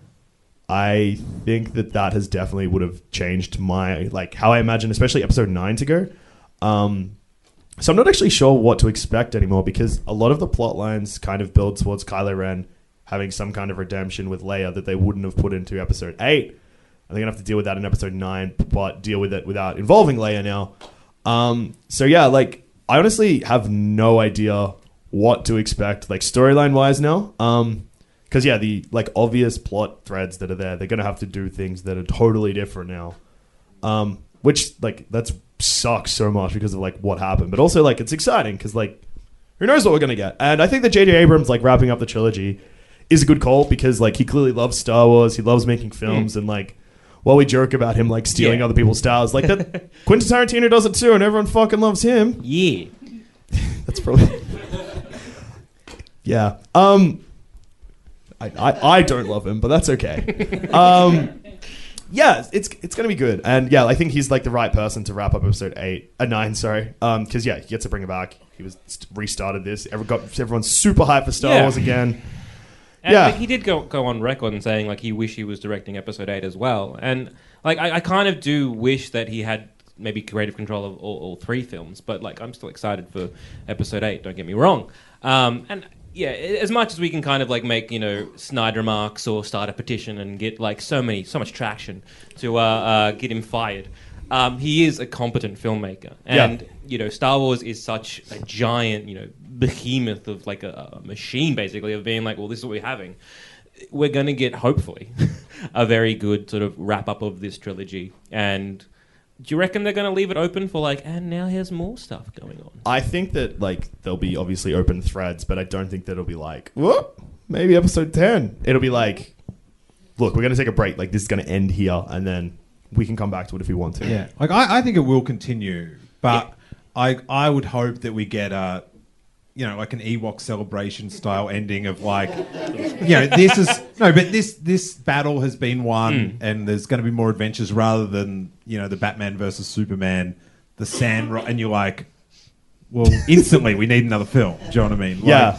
I think that that has definitely would have changed my like how I imagine, especially episode nine to go. Um, so I'm not actually sure what to expect anymore, because a lot of the plot lines kind of build towards Kylo Ren having some kind of redemption with Leia that they wouldn't have put into episode eight. And they're gonna have to deal with that in episode nine, but deal with it without involving Leia now. Um, so yeah, like I honestly have no idea what to expect, like storyline wise now. Um, Because, yeah, the like obvious plot threads that are there, they're going to have to do things that are totally different now. Um, which, like, that's sucks so much because of, like, what happened. But also, like, it's exciting because, like, who knows what we're going to get. And I think that J J Abrams, like, wrapping up the trilogy is a good call because, like, he clearly loves Star Wars. He loves making films. Mm. And, like, while we joke about him, like, stealing yeah. other people's stars, like, that Quentin Tarantino does it too, and everyone fucking loves him. Yeah. That's probably... yeah. Um... I, I, I don't love him, but that's okay. Um, yeah, it's it's gonna be good, and yeah, I think he's like the right person to wrap up episode eight, uh, nine, sorry, because um, yeah, he gets to bring it back. He was restarted this. Every, got everyone's super hyped for Star yeah. Wars again. And yeah, like, he did go go on record and saying like he wished he was directing episode eight as well, and like I, I kind of do wish that he had maybe creative control of all, all three films, but like I'm still excited for episode eight. Don't get me wrong, um, and. Yeah, as much as we can kind of like make, you know, snide remarks or start a petition and get like so many, so much traction to uh, uh, get him fired, um, he is a competent filmmaker. And, yeah. you know, Star Wars is such a giant, you know, behemoth of like a, a machine basically of being like, well, this is what we're having. We're going to get, hopefully, a very good sort of wrap up of this trilogy. And... do you reckon they're going to leave it open for like, and now here's more stuff going on? I think that like there'll be obviously open threads, but I don't think that it'll be like, whoop, maybe episode ten. It'll be like, look, we're going to take a break. Like this is going to end here, and then we can come back to it if we want to. Yeah, like I, I think it will continue, but yeah. I I would hope that we get a, you know, like an Ewok celebration style ending of like, you know, this is no, but this this battle has been won, mm. and there's going to be more adventures rather than, you know, the Batman versus Superman, the sand, ro- and you're like, well, instantly we need another film. Do you know what I mean? Like, yeah,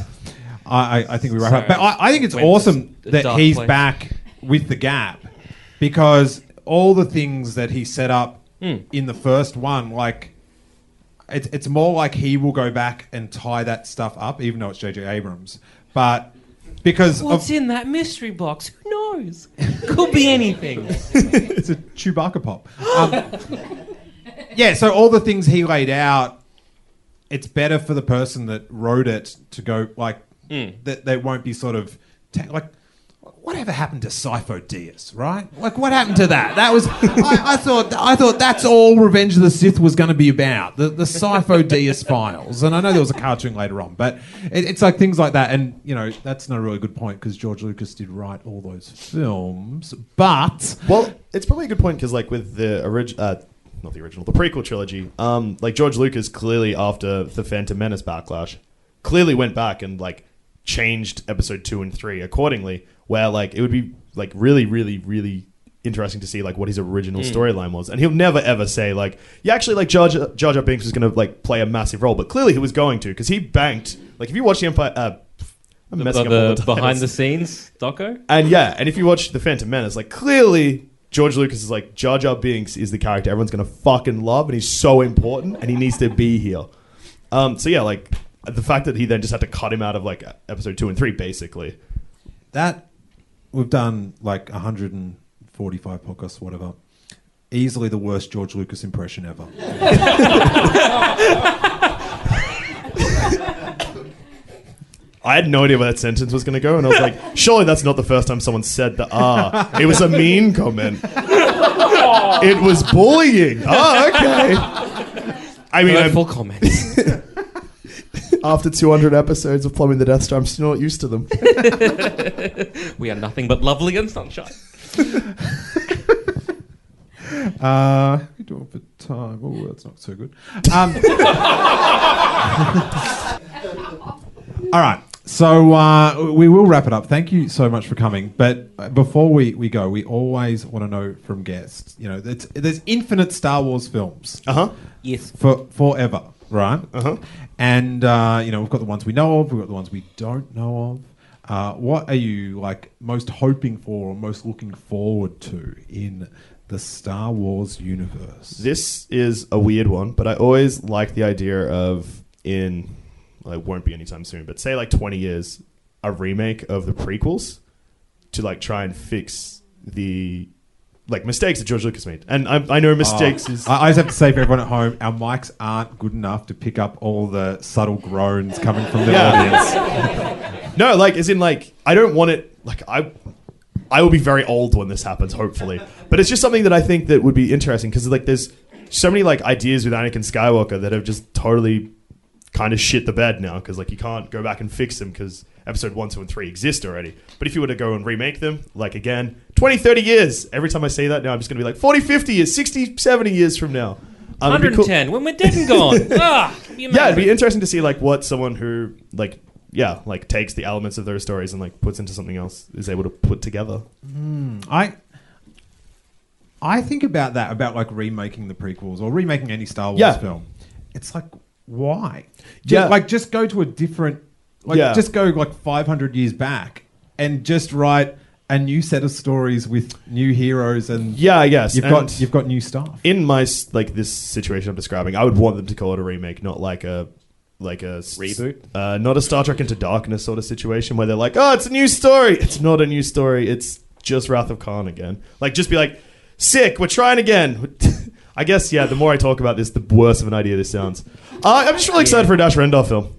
I I think we wrap up, but I, I think it's awesome the, the that he's place. back with the Gap, because all the things that he set up mm. in the first one, like. It's it's more like he will go back and tie that stuff up, even though it's J J Abrams. But because what's of, in that mystery box? Who knows? Could be anything. It's a Chewbacca pop. Um, yeah, so all the things he laid out, it's better for the person that wrote it to go like mm. that. They won't be sort of ta- like. Whatever happened to Sifo Dyas, right? Like, what happened to that? That was, I, I thought, I thought that's all Revenge of the Sith was going to be about, the the Sifo Dyas files. And I know there was a cartoon later on, but it, it's like things like that. And you know, that's not a really good point because George Lucas did write all those films. But well, it's probably a good point because, like, with the original, uh, not the original, the prequel trilogy, um, like George Lucas clearly after the Phantom Menace backlash, clearly went back and like changed episode two and three accordingly. Where like it would be like really, really, really interesting to see like what his original mm. storyline was, and he'll never ever say like, yeah, actually like Jar Jar, Jar Jar Binks was going to like play a massive role, but clearly he was going to because he banked. Like if you watch the Empire, uh, I'm the, messing the, up all the behind the scenes doco, and yeah, and if you watch the Phantom Menace, like clearly George Lucas is like Jar Jar Binks is the character everyone's going to fucking love, and he's so important, and he needs to be here. Um, so yeah, like the fact that he then just had to cut him out of like episode two and three, basically. That. We've done like one hundred forty-five podcasts, whatever. Easily the worst George Lucas impression ever. I had no idea where that sentence was going to go, and I was like, surely that's not the first time someone said the ah. It was a mean comment. It was bullying. Oh, okay. I mean, full comments. After two hundred episodes of Plumbing the Death Star, I'm still not used to them. We are nothing but lovely and sunshine. uh, we do it for time. Oh, that's not so good. Um, all right. So uh, we will wrap it up. Thank you so much for coming. But before we, we go, we always want to know from guests. You know, it's, there's infinite Star Wars films. Uh huh. Yes. For forever, right? Uh huh. And uh, you know, we've got the ones we know of. We've got the ones we don't know of. Uh, what are you like most hoping for or most looking forward to in the Star Wars universe? This is a weird one, but I always like the idea of in. Well, it won't be anytime soon, but say like twenty years, a remake of the prequels to like try and fix the like mistakes that George Lucas made. And I, I know mistakes oh, is... I I just have to say for everyone at home, our mics aren't good enough to pick up all the subtle groans coming from the Yeah. audience. No, like as in like, I don't want it, like I... I will be very old when this happens, hopefully. But it's just something that I think that would be interesting because like there's so many like ideas with Anakin Skywalker that have just totally kind of shit the bed now because like you can't go back and fix them because episode one, two, and three exist already. But if you were to go and remake them, like again, twenty, thirty years, every time I say that now, I'm just going to be like forty, fifty years, sixty, seventy years from now. Um, one hundred ten, cool. When we're dead and gone. ah, yeah, it'd be interesting to see like what someone who like, yeah, like takes the elements of those stories and like puts into something else is able to put together. Mm, I I think about that, about like remaking the prequels or remaking any Star Wars yeah. film. It's like, why? Just, Yeah. Like, just go to a different... Like, Yeah. just go, like, five hundred years back and just write a new set of stories with new heroes and... Yeah, I guess. You've And got you've got new stuff. In my, s- like, this situation I'm describing, I would want them to call it a remake, not like a... Like a... s- Reboot? Uh, not a Star Trek Into Darkness sort of situation where they're like, oh, it's a new story. It's not a new story. It's just Wrath of Khan again. Like, just be like, sick, we're trying again. I guess, yeah, the more I talk about this, the worse of an idea this sounds. Uh, I'm just really excited for a Dash Rendar film.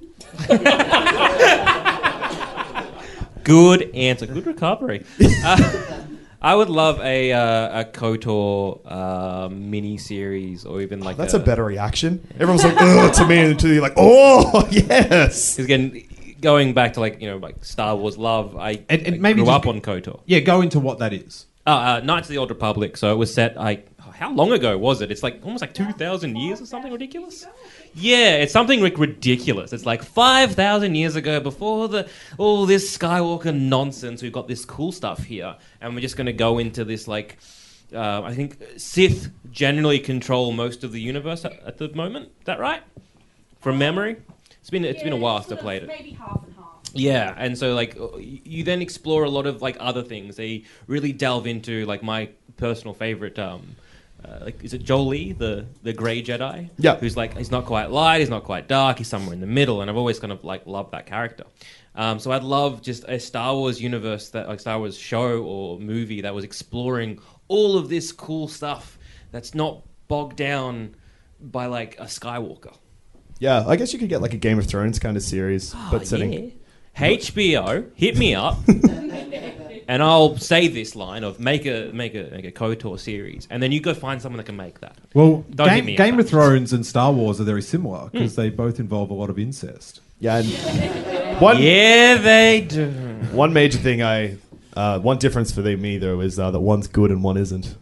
Good answer. Good recovery. Uh, I would love a uh, a KOTOR uh, mini series or even like That's a, a better reaction. Everyone's like, oh, to me, and to you, like, oh, yes. Because again, going back to like you know like Star Wars love, I, And, and I maybe grew just up go- on KOTOR. Yeah, go into what that is. Uh, uh, Knights of the Old Republic. So it was set like how long ago was it? It's like almost like two thousand years or something ridiculous. Yeah, it's something like ridiculous. It's like five thousand years ago, before the all this Skywalker nonsense. We've got this cool stuff here, and we're just going to go into this like. Uh, I think Sith generally control most of the universe at, at the moment. Is that right? From memory, it's been it's yeah, been a while sort since I of played it. Maybe half and half. Yeah, and so like you then explore a lot of like other things. They really delve into like my personal favorite. Um, uh, like is it Jolie, the the Grey Jedi? Yeah. Who's like he's not quite light, he's not quite dark, he's somewhere in the middle, and I've always kind of like loved that character. Um, so I'd love just a Star Wars universe that like Star Wars show or movie that was exploring all of this cool stuff that's not bogged down by like a Skywalker. Yeah, I guess you could get like a Game of Thrones kind of series, Oh, but setting. yeah. H B O, hit me up, and I'll say this line of make a make a make a KOTOR series, and then you go find someone that can make that. Well, Don't hit Game, me Game up. of Thrones and Star Wars are very similar because they both involve a lot of incest. Yeah, and one Yeah, they do. one major thing I, uh, one difference for the, me though is uh, that one's good and one isn't.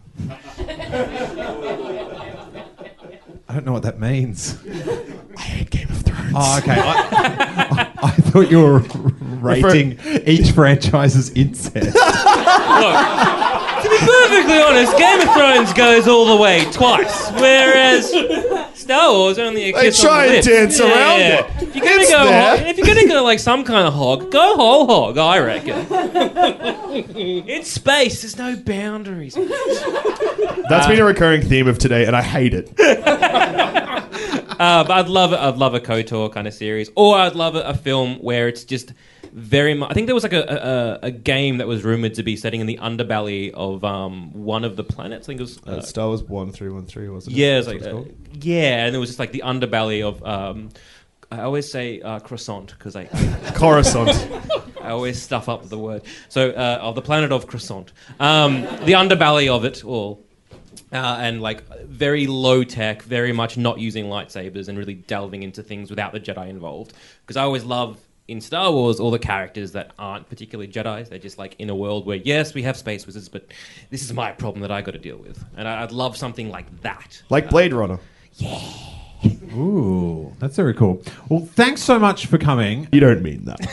I don't know what that means. I hate Game of Thrones. Oh, okay. I, I, I thought you were rating each franchise's incest. Look, to be perfectly honest, Game of Thrones goes all the way twice, whereas Star Wars only a They kiss try on the and lips. dance Yeah, around yeah. it. If you're gonna It's go, there. hog, if you're gonna go like some kind of hog, go whole hog. I reckon. It's space. There's no boundaries. That's been a recurring theme of today, and I hate it. Uh, but I'd love I'd love a KOTOR kind of series, or I'd love a, a film where it's just very much. I think there was like a, a a game that was rumored to be setting in the underbelly of um, one of the planets. I think it was. Uh, Uh, Star Wars one three one three, wasn't it? yeah, it was That's like, what uh, it's called? yeah, and it was just like the underbelly of. Um, I always say uh, croissant because I Coruscant. I always stuff up the word. So uh, of the planet of croissant, um, the underbelly of it all. Uh, and like very low tech, very much not using lightsabers and really delving into things without the Jedi involved. Because I always love in Star Wars, all the characters that aren't particularly Jedi, they're just like in a world where, yes, we have space wizards, but this is my problem that I got to deal with. And I, I'd love something like that. Like Blade Runner. Ooh, that's very cool. Well, thanks so much for coming. You don't mean that.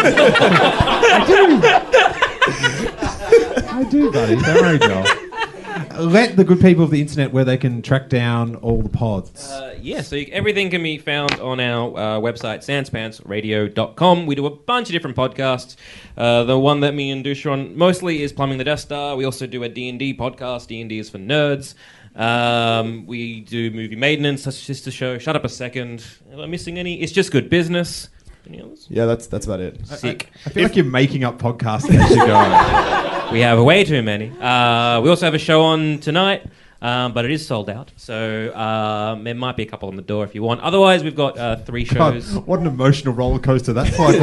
I do, buddy. Don't worry, Joel. Let the good people of the internet where they can track down all the pods. Uh, yeah, so you, everything can be found on our uh, website, sans pants radio dot com. We do a bunch of different podcasts. Uh, the one that me and Douche are on mostly is Plumbing the Death Star. We also do a D and D podcast. D and D is for nerds. Um, we do movie maintenance, that's just a show. Shut Up a Second. Am I missing any? It's Just Good Business. Any others? Yeah, that's that's about it. Sick. I feel like you're making up podcasts as you go. We have way too many. Uh, we also have a show on tonight, um, but it is sold out. So um, there might be a couple on the door if you want. Otherwise, we've got uh, three shows. God, what an emotional roller coaster that flight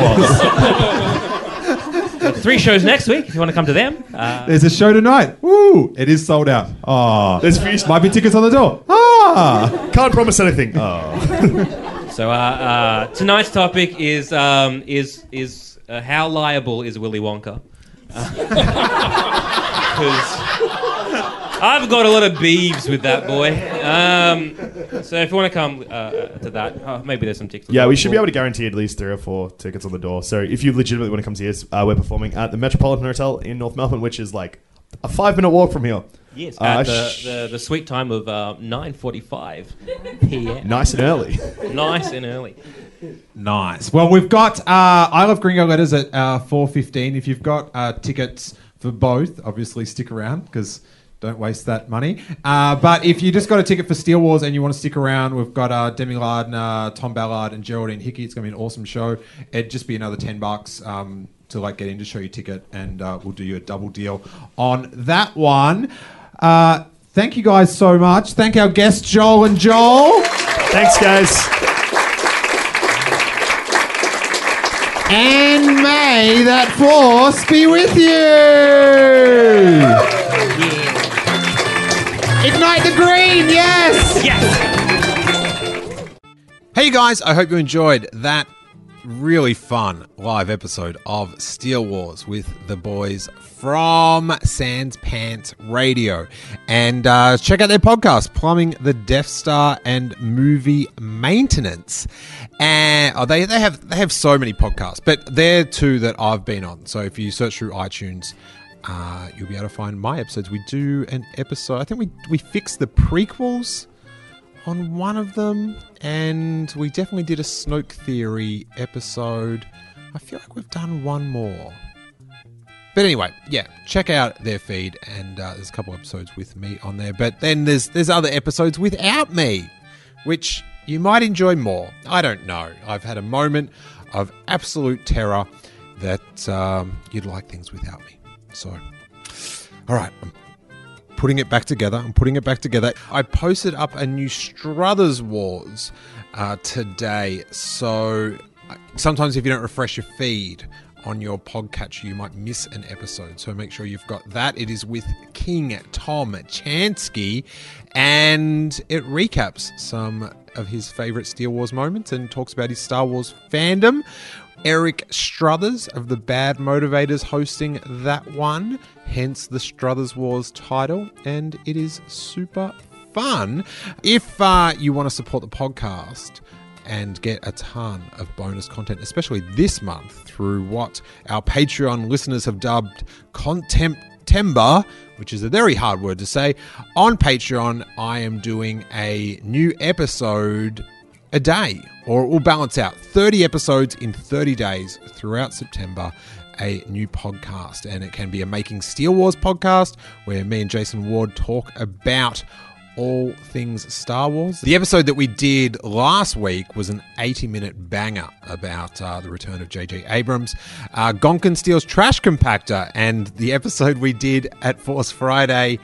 was. Three shows next week if you want to come to them. Uh, There's a show tonight. Woo! It is sold out. Oh, There's few- might be tickets on the door. Ah! Can't promise anything. Oh. so uh, uh, tonight's topic is um, is is uh, how liable is Willy Wonka? Because I've got a lot of beeves with that boy. Um, so if you want to come uh, to that, oh, maybe there's some tickets. Yeah, we should be able to guarantee at least three or four tickets on the door. So if you legitimately want to come see us, uh, we're performing at the Metropolitan Hotel in North Melbourne, which is like a five-minute walk from here. Yes, Uh, at the, sh- the, the sweet time of uh, nine forty-five p.m. Nice and early. Nice and early. Nice. Well, we've got uh, I Love Gringo Letters at uh, four fifteen. If you've got uh, tickets for both, obviously stick around because don't waste that money. Uh, but if you just got a ticket for Steele Wars and you want to stick around, we've got uh, Demi Lardner, Tom Ballard, and Geraldine Hickey. It's going to be an awesome show. It'd just be another ten bucks um, to like get in to show your ticket, and uh, we'll do you a double deal on that one. Uh, thank you guys so much. Thank our guests, Joel and Joel. Thanks, guys. And may that force be with you. Yeah. Ignite the green, yes. Yes. Hey guys, I hope you enjoyed that really fun live episode of Steele Wars with the boys from Sans Pants Radio. And uh, check out their podcast, Plumbing the Death Star and Movie Maintenance. And oh, they, they have they have so many podcasts, but they're two that I've been on. So if you search through iTunes, uh, you'll be able to find my episodes. We do an episode, I think we, we fixed the prequels on one of them, and we definitely did a Snoke Theory episode. I feel like we've done one more. But anyway, yeah, check out their feed, and uh, there's a couple episodes with me on there. But then there's there's other episodes without me, which you might enjoy more. I don't know. I've had a moment of absolute terror that um, you'd like things without me. So, all right, I'm putting it back together. I'm putting it back together. I posted up a new Struthers Wars uh, today. So sometimes if you don't refresh your feed on your podcatcher, you might miss an episode. So make sure you've got that. It is with King Tom Chansky, and it recaps some of his favourite Steele Wars moments and talks about his Star Wars fandom. Eric Struthers of the Bad Motivators hosting that one, hence the Struthers Wars title, and it is super fun. If uh, you want to support the podcast and get a ton of bonus content, especially this month, through what our Patreon listeners have dubbed Contempt-tember, which is a very hard word to say, on Patreon, I am doing a new episode a day, or it will balance out thirty episodes in thirty days throughout September, a new podcast. And it can be a Making Steele Wars podcast where me and Jason Ward talk about all things Star Wars. The episode that we did last week was an eighty minute banger about uh, the return of J J Abrams. Uh, Gonkin Steele's Trash Compactor, and the episode we did at Force Friday,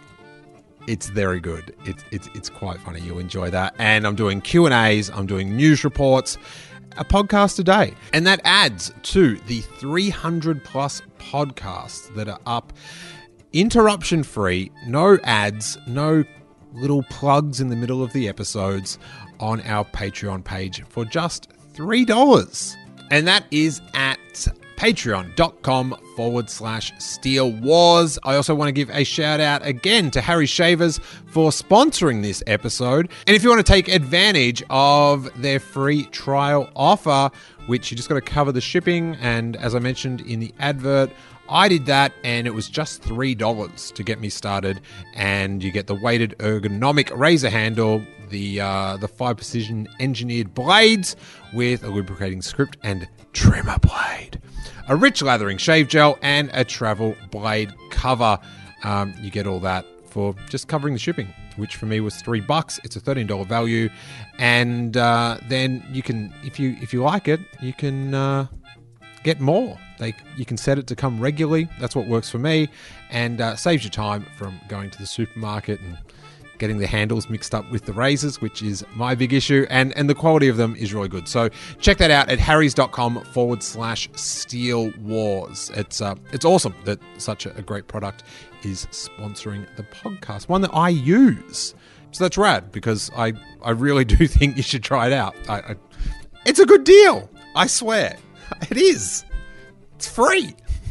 it's very good. It's it's it's quite funny. You'll enjoy that. And I'm doing Q and A's. I'm doing news reports, a podcast a day. And that adds to the three hundred plus podcasts that are up, interruption free, no ads, no little plugs in the middle of the episodes, on our Patreon page for just three dollars. And that is at patreon.com forward slash Steel Wars. I also want to give a shout out again to Harry Shavers for sponsoring this episode. And if you want to take advantage of their free trial offer, which you just got to cover the shipping, and as I mentioned in the advert, I did that and it was just three dollars to get me started, and you get the weighted ergonomic razor handle, the uh, the five precision engineered blades with a lubricating script and trimmer blade, a rich lathering shave gel, and a travel blade cover. Um, you get all that for just covering the shipping, which for me was three bucks. It's a thirteen dollars value, and uh, then you can, if you if you like it, you can uh, get more. They you can set it to come regularly. That's what works for me, and uh, saves you time from going to the supermarket and getting the handles mixed up with the razors, which is my big issue, and, and the quality of them is really good. So check that out at harrys.com forward slash Steel Wars. It's uh, it's awesome that such a, a great product is sponsoring the podcast, one that I use. So that's rad, because I, I really do think you should try it out. I, I, it's a good deal, I swear. It is. It's free.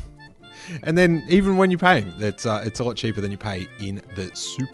And then even when you're paying, it's, uh, it's a lot cheaper than you pay in the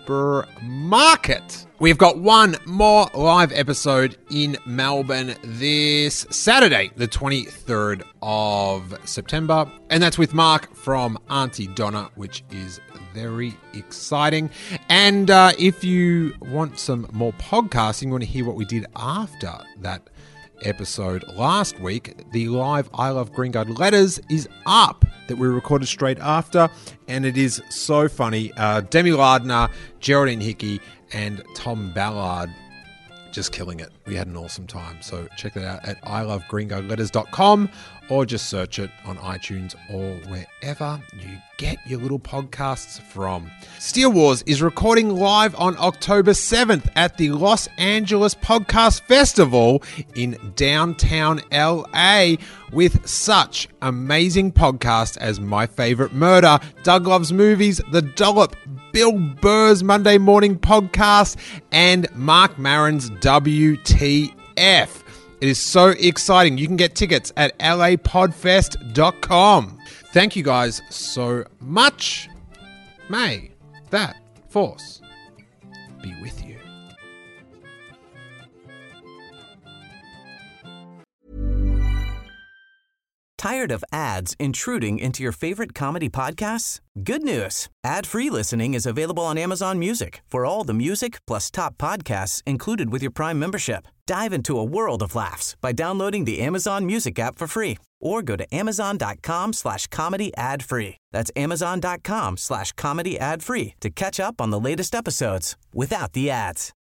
supermarket. We've got one more live episode in Melbourne this Saturday, the twenty-third of September. And that's with Mark from Auntie Donna, which is very exciting. And uh, if you want some more podcasting, you want to hear what we did after that episode last week, the live I Love Green Guide letters is up that we recorded straight after, and it is so funny. Uh, Demi Lardner, Geraldine Hickey, and Tom Ballard just killing it. We had an awesome time. So check that out at I love green guide letters dot com, or just search it on iTunes or wherever you get your little podcasts from. Steel Wars is recording live on October seventh at the Los Angeles Podcast Festival in downtown L A with such amazing podcasts as My Favorite Murder, Doug Loves Movies, The Dollop, Bill Burr's Monday Morning Podcast, and Mark Maron's W T F. It is so exciting. You can get tickets at L A podfest dot com. Thank you guys so much. May that force be with you. Tired of ads intruding into your favorite comedy podcasts? Good news. Ad-free listening is available on Amazon Music for all the music plus top podcasts included with your Prime membership. Dive into a world of laughs by downloading the Amazon Music app for free, or go to amazon.com slash comedy ad free. That's amazon.com slash comedy ad free to catch up on the latest episodes without the ads.